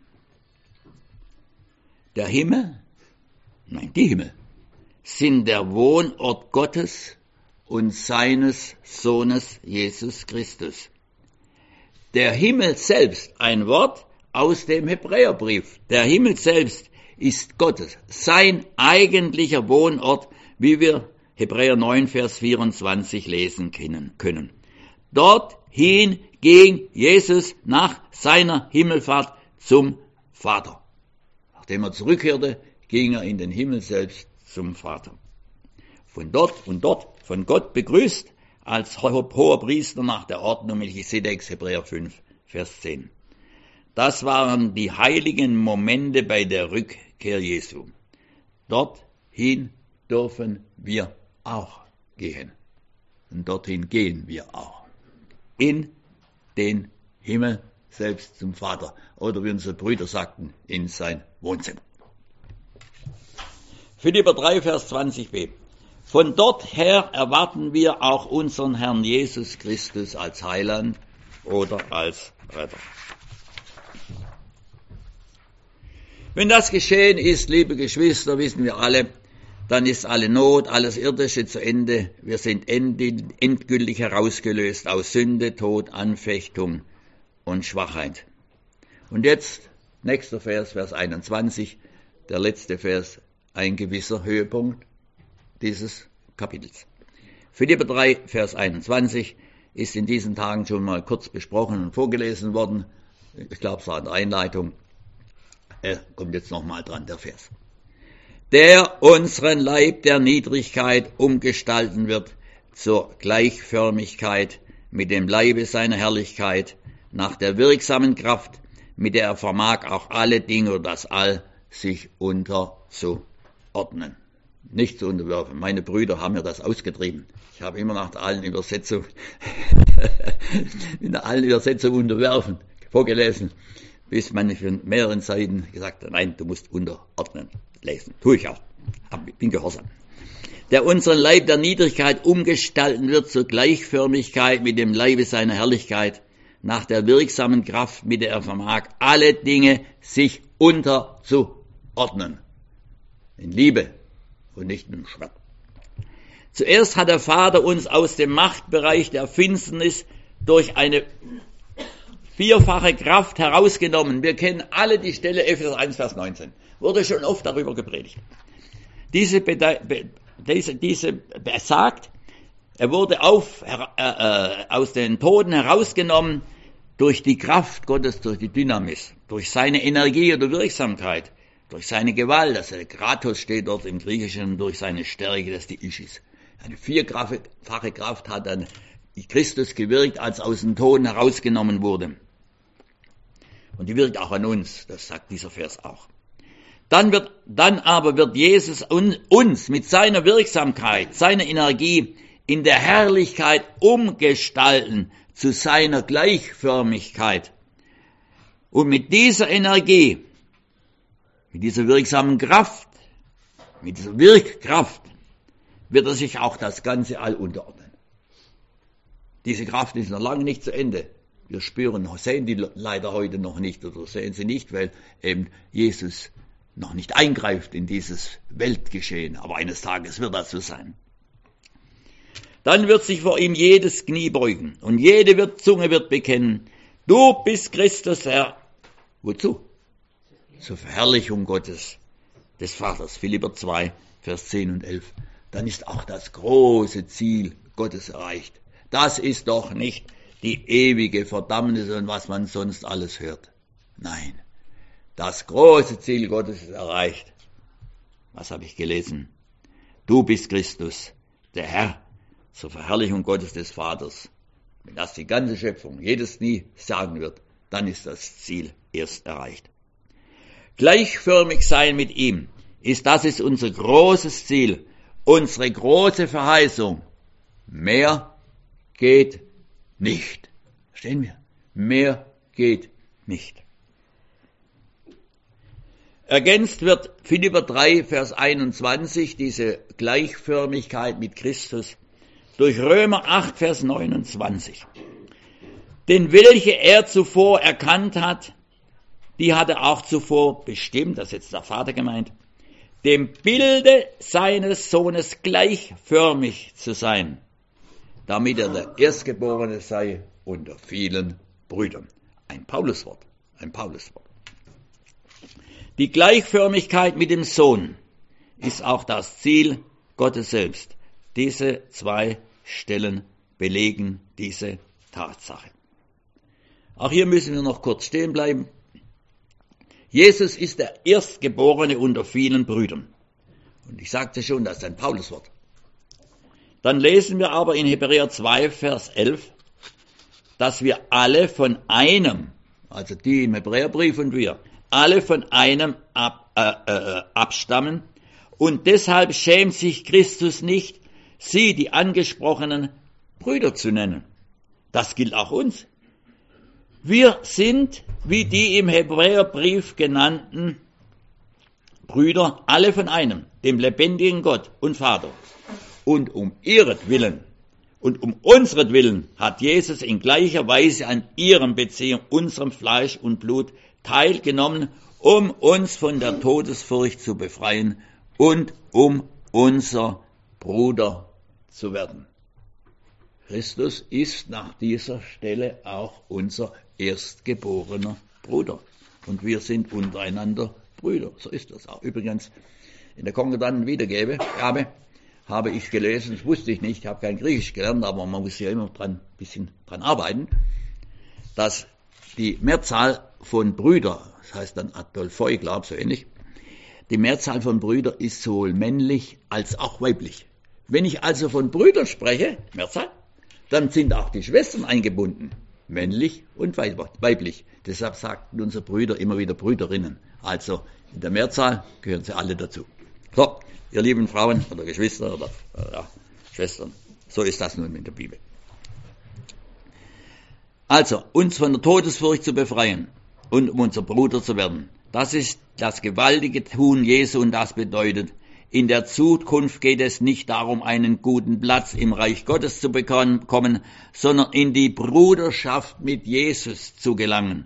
Der Himmel, die Himmel, sind der Wohnort Gottes und seines Sohnes Jesus Christus. Der Himmel selbst, ein Wort aus dem Hebräerbrief. Der Himmel selbst ist Gottes, sein eigentlicher Wohnort, wie wir Hebräer 9, Vers 24 lesen können. Dorthin ging Jesus nach seiner Himmelfahrt zum Vater. Nachdem er zurückkehrte, ging er in den Himmel selbst zum Vater. Von Gott begrüßt als hoher Priester nach der Ordnung Melchisedeks, Hebräer 5, Vers 10. Das waren die heiligen Momente bei der Rückkehr Jesu. Dorthin dürfen wir auch gehen. Und dorthin gehen wir auch. In den Himmel, selbst zum Vater. Oder wie unsere Brüder sagten, in sein Wohnzimmer. Philipper 3, Vers 20b. Von dort her erwarten wir auch unseren Herrn Jesus Christus als Heiland oder als Retter. Wenn das geschehen ist, liebe Geschwister, wissen wir alle, dann ist alle Not, alles Irdische zu Ende. Wir sind endgültig herausgelöst aus Sünde, Tod, Anfechtung und Schwachheit. Und jetzt, nächster Vers, Vers 21, der letzte Vers, ein gewisser Höhepunkt dieses Kapitels. Philipper 3, Vers 21 ist in diesen Tagen schon mal kurz besprochen und vorgelesen worden. Ich glaube, es war in der Einleitung. Er kommt jetzt nochmal dran, der Vers. Der unseren Leib der Niedrigkeit umgestalten wird zur Gleichförmigkeit mit dem Leibe seiner Herrlichkeit, nach der wirksamen Kraft, mit der er vermag, auch alle Dinge oder das All sich unterzuordnen. Nicht zu unterwerfen. Meine Brüder haben mir das ausgetrieben. Ich habe immer nach allen Übersetzungen, in allen Übersetzungen unterwerfen, vorgelesen, bis man von mehreren Seiten gesagt hat, nein, du musst unterordnen lesen. Tue ich auch. Bin gehorsam. Der unseren Leib der Niedrigkeit umgestalten wird zur Gleichförmigkeit mit dem Leibe seiner Herrlichkeit, nach der wirksamen Kraft, mit der er vermag, alle Dinge sich unterzuordnen. In Liebe und nicht im Schwert. Zuerst hat der Vater uns aus dem Machtbereich der Finsternis durch eine vierfache Kraft herausgenommen. Wir kennen alle die Stelle Epheser 1, Vers 19. Wurde schon oft darüber gepredigt. Diese besagt, er wurde aus den Toten herausgenommen durch die Kraft Gottes, durch die Dynamis, durch seine Energie oder Wirksamkeit, durch seine Gewalt, also Kratos steht dort im Griechischen, durch seine Stärke, das ist die Ischis. Eine vierfache Kraft hat dann Christus gewirkt, als aus den Toten herausgenommen wurde. Und die wirkt auch an uns, das sagt dieser Vers auch. Dann aber wird Jesus uns mit seiner Wirksamkeit, seiner Energie in der Herrlichkeit umgestalten zu seiner Gleichförmigkeit. Und mit dieser Energie, mit dieser wirksamen Kraft, mit dieser Wirkkraft, wird er sich auch das ganze All unterordnen. Diese Kraft ist noch lange nicht zu Ende. Wir sehen die leider heute noch nicht oder sehen sie nicht, weil eben Jesus noch nicht eingreift in dieses Weltgeschehen. Aber eines Tages wird das so sein. Dann wird sich vor ihm jedes Knie beugen und jede Zunge wird bekennen, du bist Christus, Herr. Wozu? Zur Verherrlichung Gottes, des Vaters. Philipper 2, Vers 10 und 11. Dann ist auch das große Ziel Gottes erreicht. Das ist doch nicht die ewige Verdammnis und was man sonst alles hört. Nein, das große Ziel Gottes ist erreicht. Was habe ich gelesen? Du bist Christus, der Herr, zur Verherrlichung Gottes des Vaters. Wenn das die ganze Schöpfung, jedes Knie sagen wird, dann ist das Ziel erst erreicht. Gleichförmig sein mit ihm, das ist unser großes Ziel, unsere große Verheißung. Mehr geht nicht. Verstehen wir? Mehr geht nicht. Ergänzt wird Philipper 3, Vers 21, diese Gleichförmigkeit mit Christus, durch Römer 8, Vers 29. Denn welche er zuvor erkannt hat, die hat er auch zuvor bestimmt, das ist jetzt der Vater gemeint, dem Bilde seines Sohnes gleichförmig zu sein, damit er der Erstgeborene sei unter vielen Brüdern. Ein Pauluswort. Die Gleichförmigkeit mit dem Sohn ist auch das Ziel Gottes selbst. Diese zwei Stellen belegen diese Tatsache. Auch hier müssen wir noch kurz stehen bleiben. Jesus ist der Erstgeborene unter vielen Brüdern. Und ich sagte schon, das ist ein Pauluswort. Dann lesen wir aber in Hebräer 2, Vers 11, dass wir alle von einem, also die im Hebräerbrief und wir, alle von einem abstammen, und deshalb schämt sich Christus nicht, sie, die angesprochenen, Brüder zu nennen. Das gilt auch uns. Wir sind, wie die im Hebräerbrief genannten Brüder, alle von einem, dem lebendigen Gott und Vater. Und um ihretwillen und um unsretwillen hat Jesus in gleicher Weise an ihrem Beziehung, unserem Fleisch und Blut teilgenommen, um uns von der Todesfurcht zu befreien und um unser Bruder zu werden. Christus ist nach dieser Stelle auch unser erstgeborener Bruder. Und wir sind untereinander Brüder. So ist das auch. Übrigens, in der konkordanten Wiedergabe habe ich gelesen, das wusste ich nicht, ich habe kein Griechisch gelernt, aber man muss ja immer ein bisschen dran arbeiten, dass die Mehrzahl von Brüder, das heißt dann Adolphoi, glaube ich, so ähnlich, die Mehrzahl von Brüdern ist sowohl männlich als auch weiblich. Wenn ich also von Brüdern spreche, Mehrzahl, dann sind auch die Schwestern eingebunden, männlich und weiblich. Deshalb sagten unsere Brüder immer wieder Brüderinnen. Also in der Mehrzahl gehören sie alle dazu. So, ihr lieben Frauen oder Geschwister oder Schwestern, so ist das nun in der Bibel. Also, uns von der Todesfurcht zu befreien und um unser Bruder zu werden, das ist das gewaltige Tun Jesu, und das bedeutet, in der Zukunft geht es nicht darum, einen guten Platz im Reich Gottes zu bekommen, sondern in die Bruderschaft mit Jesus zu gelangen.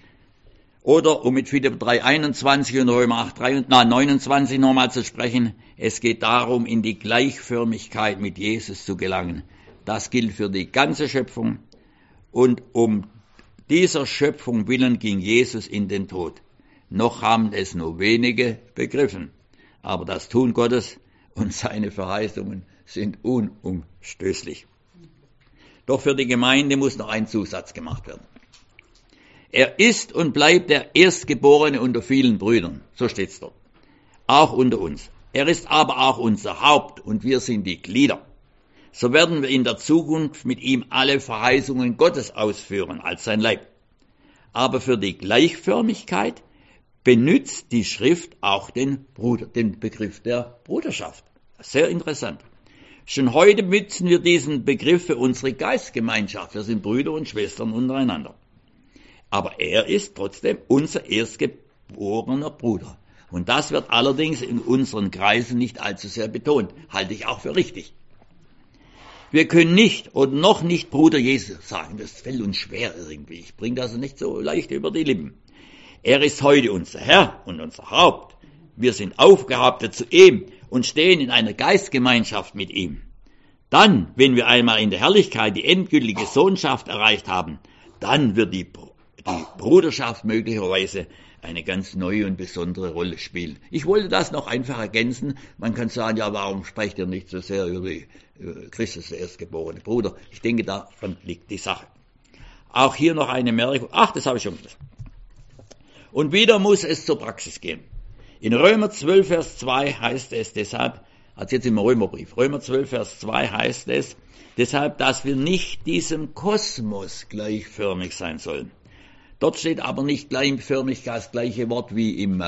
Oder, um mit Philipper 3,21 und Römer 8,29 nochmal zu sprechen, es geht darum, in die Gleichförmigkeit mit Jesus zu gelangen. Das gilt für die ganze Schöpfung, und um dieser Schöpfung willen ging Jesus in den Tod. Noch haben es nur wenige begriffen, aber das Tun Gottes und seine Verheißungen sind unumstößlich. Doch für die Gemeinde muss noch ein Zusatz gemacht werden. Er ist und bleibt der Erstgeborene unter vielen Brüdern, so steht's dort, auch unter uns. Er ist aber auch unser Haupt, und wir sind die Glieder. So werden wir in der Zukunft mit ihm alle Verheißungen Gottes ausführen als sein Leib. Aber für die Gleichförmigkeit benutzt die Schrift auch den Begriff der Bruderschaft. Sehr interessant. Schon heute benutzen wir diesen Begriff für unsere Geistgemeinschaft. Wir sind Brüder und Schwestern untereinander. Aber er ist trotzdem unser erstgeborener Bruder. Und das wird allerdings in unseren Kreisen nicht allzu sehr betont. Halte ich auch für richtig. Wir können nicht oder noch nicht Bruder Jesus sagen. Das fällt uns schwer irgendwie. Ich bringe das nicht so leicht über die Lippen. Er ist heute unser Herr und unser Haupt. Wir sind Aufgehabte zu ihm und stehen in einer Geistgemeinschaft mit ihm. Dann, wenn wir einmal in der Herrlichkeit die endgültige Sohnschaft erreicht haben, dann wird die Bruderschaft möglicherweise eine ganz neue und besondere Rolle spielen. Ich wollte das noch einfach ergänzen. Man kann sagen, ja, warum sprecht ihr nicht so sehr über Christus, der erstgeborene Bruder? Ich denke, daran liegt die Sache. Auch hier noch eine Merkung. Das habe ich schon gesagt. Und wieder muss es zur Praxis gehen. In Römer 12, Vers 2 heißt es deshalb, also jetzt im Römerbrief, Römer 12, Vers 2 heißt es, deshalb, dass wir nicht diesem Kosmos gleichförmig sein sollen. Dort steht aber nicht Gleichförmigkeit das gleiche Wort wie in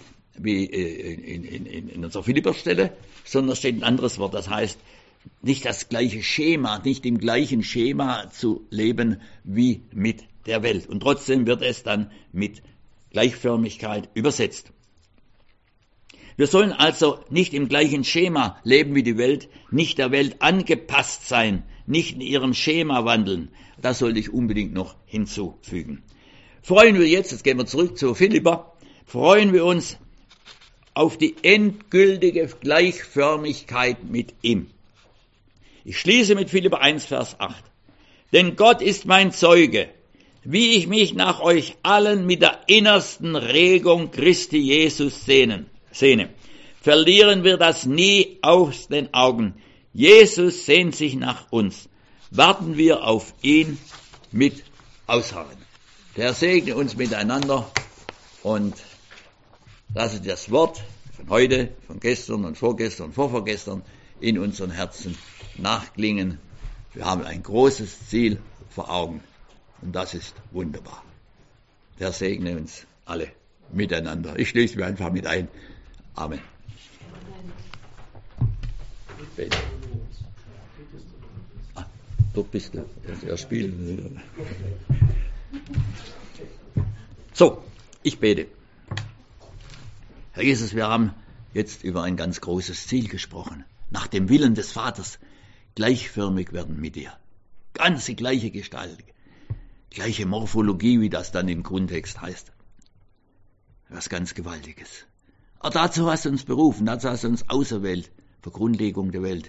unserer Philipperstelle, sondern steht ein anderes Wort, das heißt, nicht das gleiche Schema, nicht im gleichen Schema zu leben wie mit der Welt. Und trotzdem wird es dann mit Gleichförmigkeit übersetzt. Wir sollen also nicht im gleichen Schema leben wie die Welt, nicht der Welt angepasst sein, nicht in ihrem Schema wandeln. Das sollte ich unbedingt noch hinzufügen. Freuen wir jetzt gehen wir zurück zu Philipper, freuen wir uns auf die endgültige Gleichförmigkeit mit ihm. Ich schließe mit Philipper 1, Vers 8. Denn Gott ist mein Zeuge, wie ich mich nach euch allen mit der innersten Regung Christi Jesus sehne. Verlieren wir das nie aus den Augen. Jesus sehnt sich nach uns. Warten wir auf ihn mit Ausharren. Der segne uns miteinander und lasse das Wort von heute, von gestern und vorgestern und vorvorgestern in unseren Herzen nachklingen. Wir haben ein großes Ziel vor Augen und das ist wunderbar. der segne uns alle miteinander. Ich schließe mich einfach mit ein. Amen. Bete. Dort bist du. Er spielt. So, ich bete. Herr Jesus, wir haben jetzt über ein ganz großes Ziel gesprochen. Nach dem Willen des Vaters gleichförmig werden mit dir. Ganz die gleiche Gestalt, gleiche Morphologie, wie das dann im Grundtext heißt. Was ganz Gewaltiges. Aber dazu hast du uns berufen, dazu hast du uns auserwählt, für Grundlegung der Welt.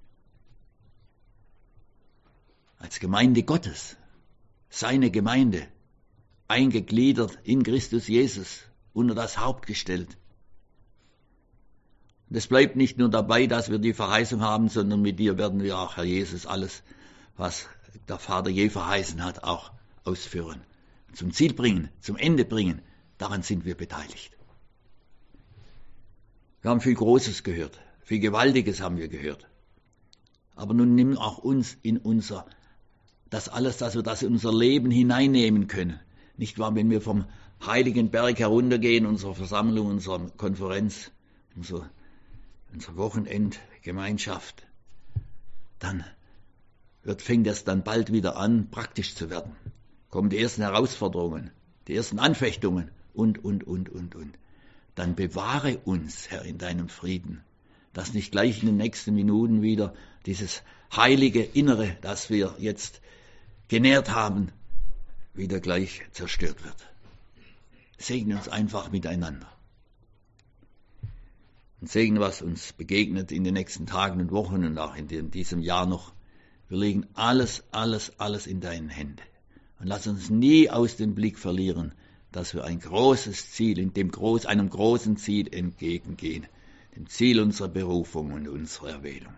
Als Gemeinde Gottes, seine Gemeinde, eingegliedert in Christus Jesus, unter das Haupt gestellt. Und es bleibt nicht nur dabei, dass wir die Verheißung haben, sondern mit dir werden wir auch, Herr Jesus, alles, was der Vater je verheißen hat, auch ausführen. Zum Ziel bringen, zum Ende bringen. Daran sind wir beteiligt. Wir haben viel Großes gehört, viel Gewaltiges haben wir gehört. Aber nun nimm auch uns in das alles, dass wir das in unser Leben hineinnehmen können. Nicht wahr, wenn wir vom heiligen Berg heruntergehen, unserer Versammlung, unserer Konferenz, unsere Wochenendgemeinschaft, dann fängt es dann bald wieder an, praktisch zu werden. Kommen die ersten Herausforderungen, die ersten Anfechtungen und. Dann bewahre uns, Herr, in deinem Frieden, dass nicht gleich in den nächsten Minuten wieder dieses heilige Innere, das wir jetzt genährt haben, wieder gleich zerstört wird. Segne uns einfach miteinander. Und segne, was uns begegnet in den nächsten Tagen und Wochen und auch in diesem Jahr noch. Wir legen alles in deinen Händen. Und lass uns nie aus dem Blick verlieren, dass wir ein großes Ziel, einem großen Ziel entgegengehen, dem Ziel unserer Berufung und unserer Erwählung.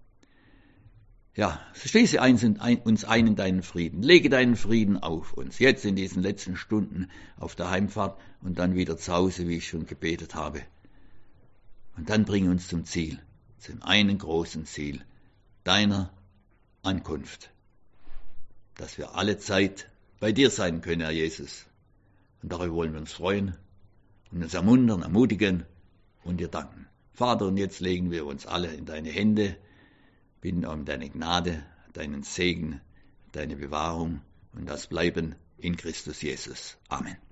Ja, schließe uns ein in deinen Frieden. Lege deinen Frieden auf uns, jetzt in diesen letzten Stunden auf der Heimfahrt und dann wieder zu Hause, wie ich schon gebetet habe. Und dann bringe uns zum Ziel, zum einen großen Ziel, deiner Ankunft, dass wir alle Zeit bei dir sein können, Herr Jesus. Und darüber wollen wir uns freuen und uns ermuntern, ermutigen und dir danken. Vater, und jetzt legen wir uns alle in deine Hände, bitten um deine Gnade, deinen Segen, deine Bewahrung und das Bleiben in Christus Jesus. Amen.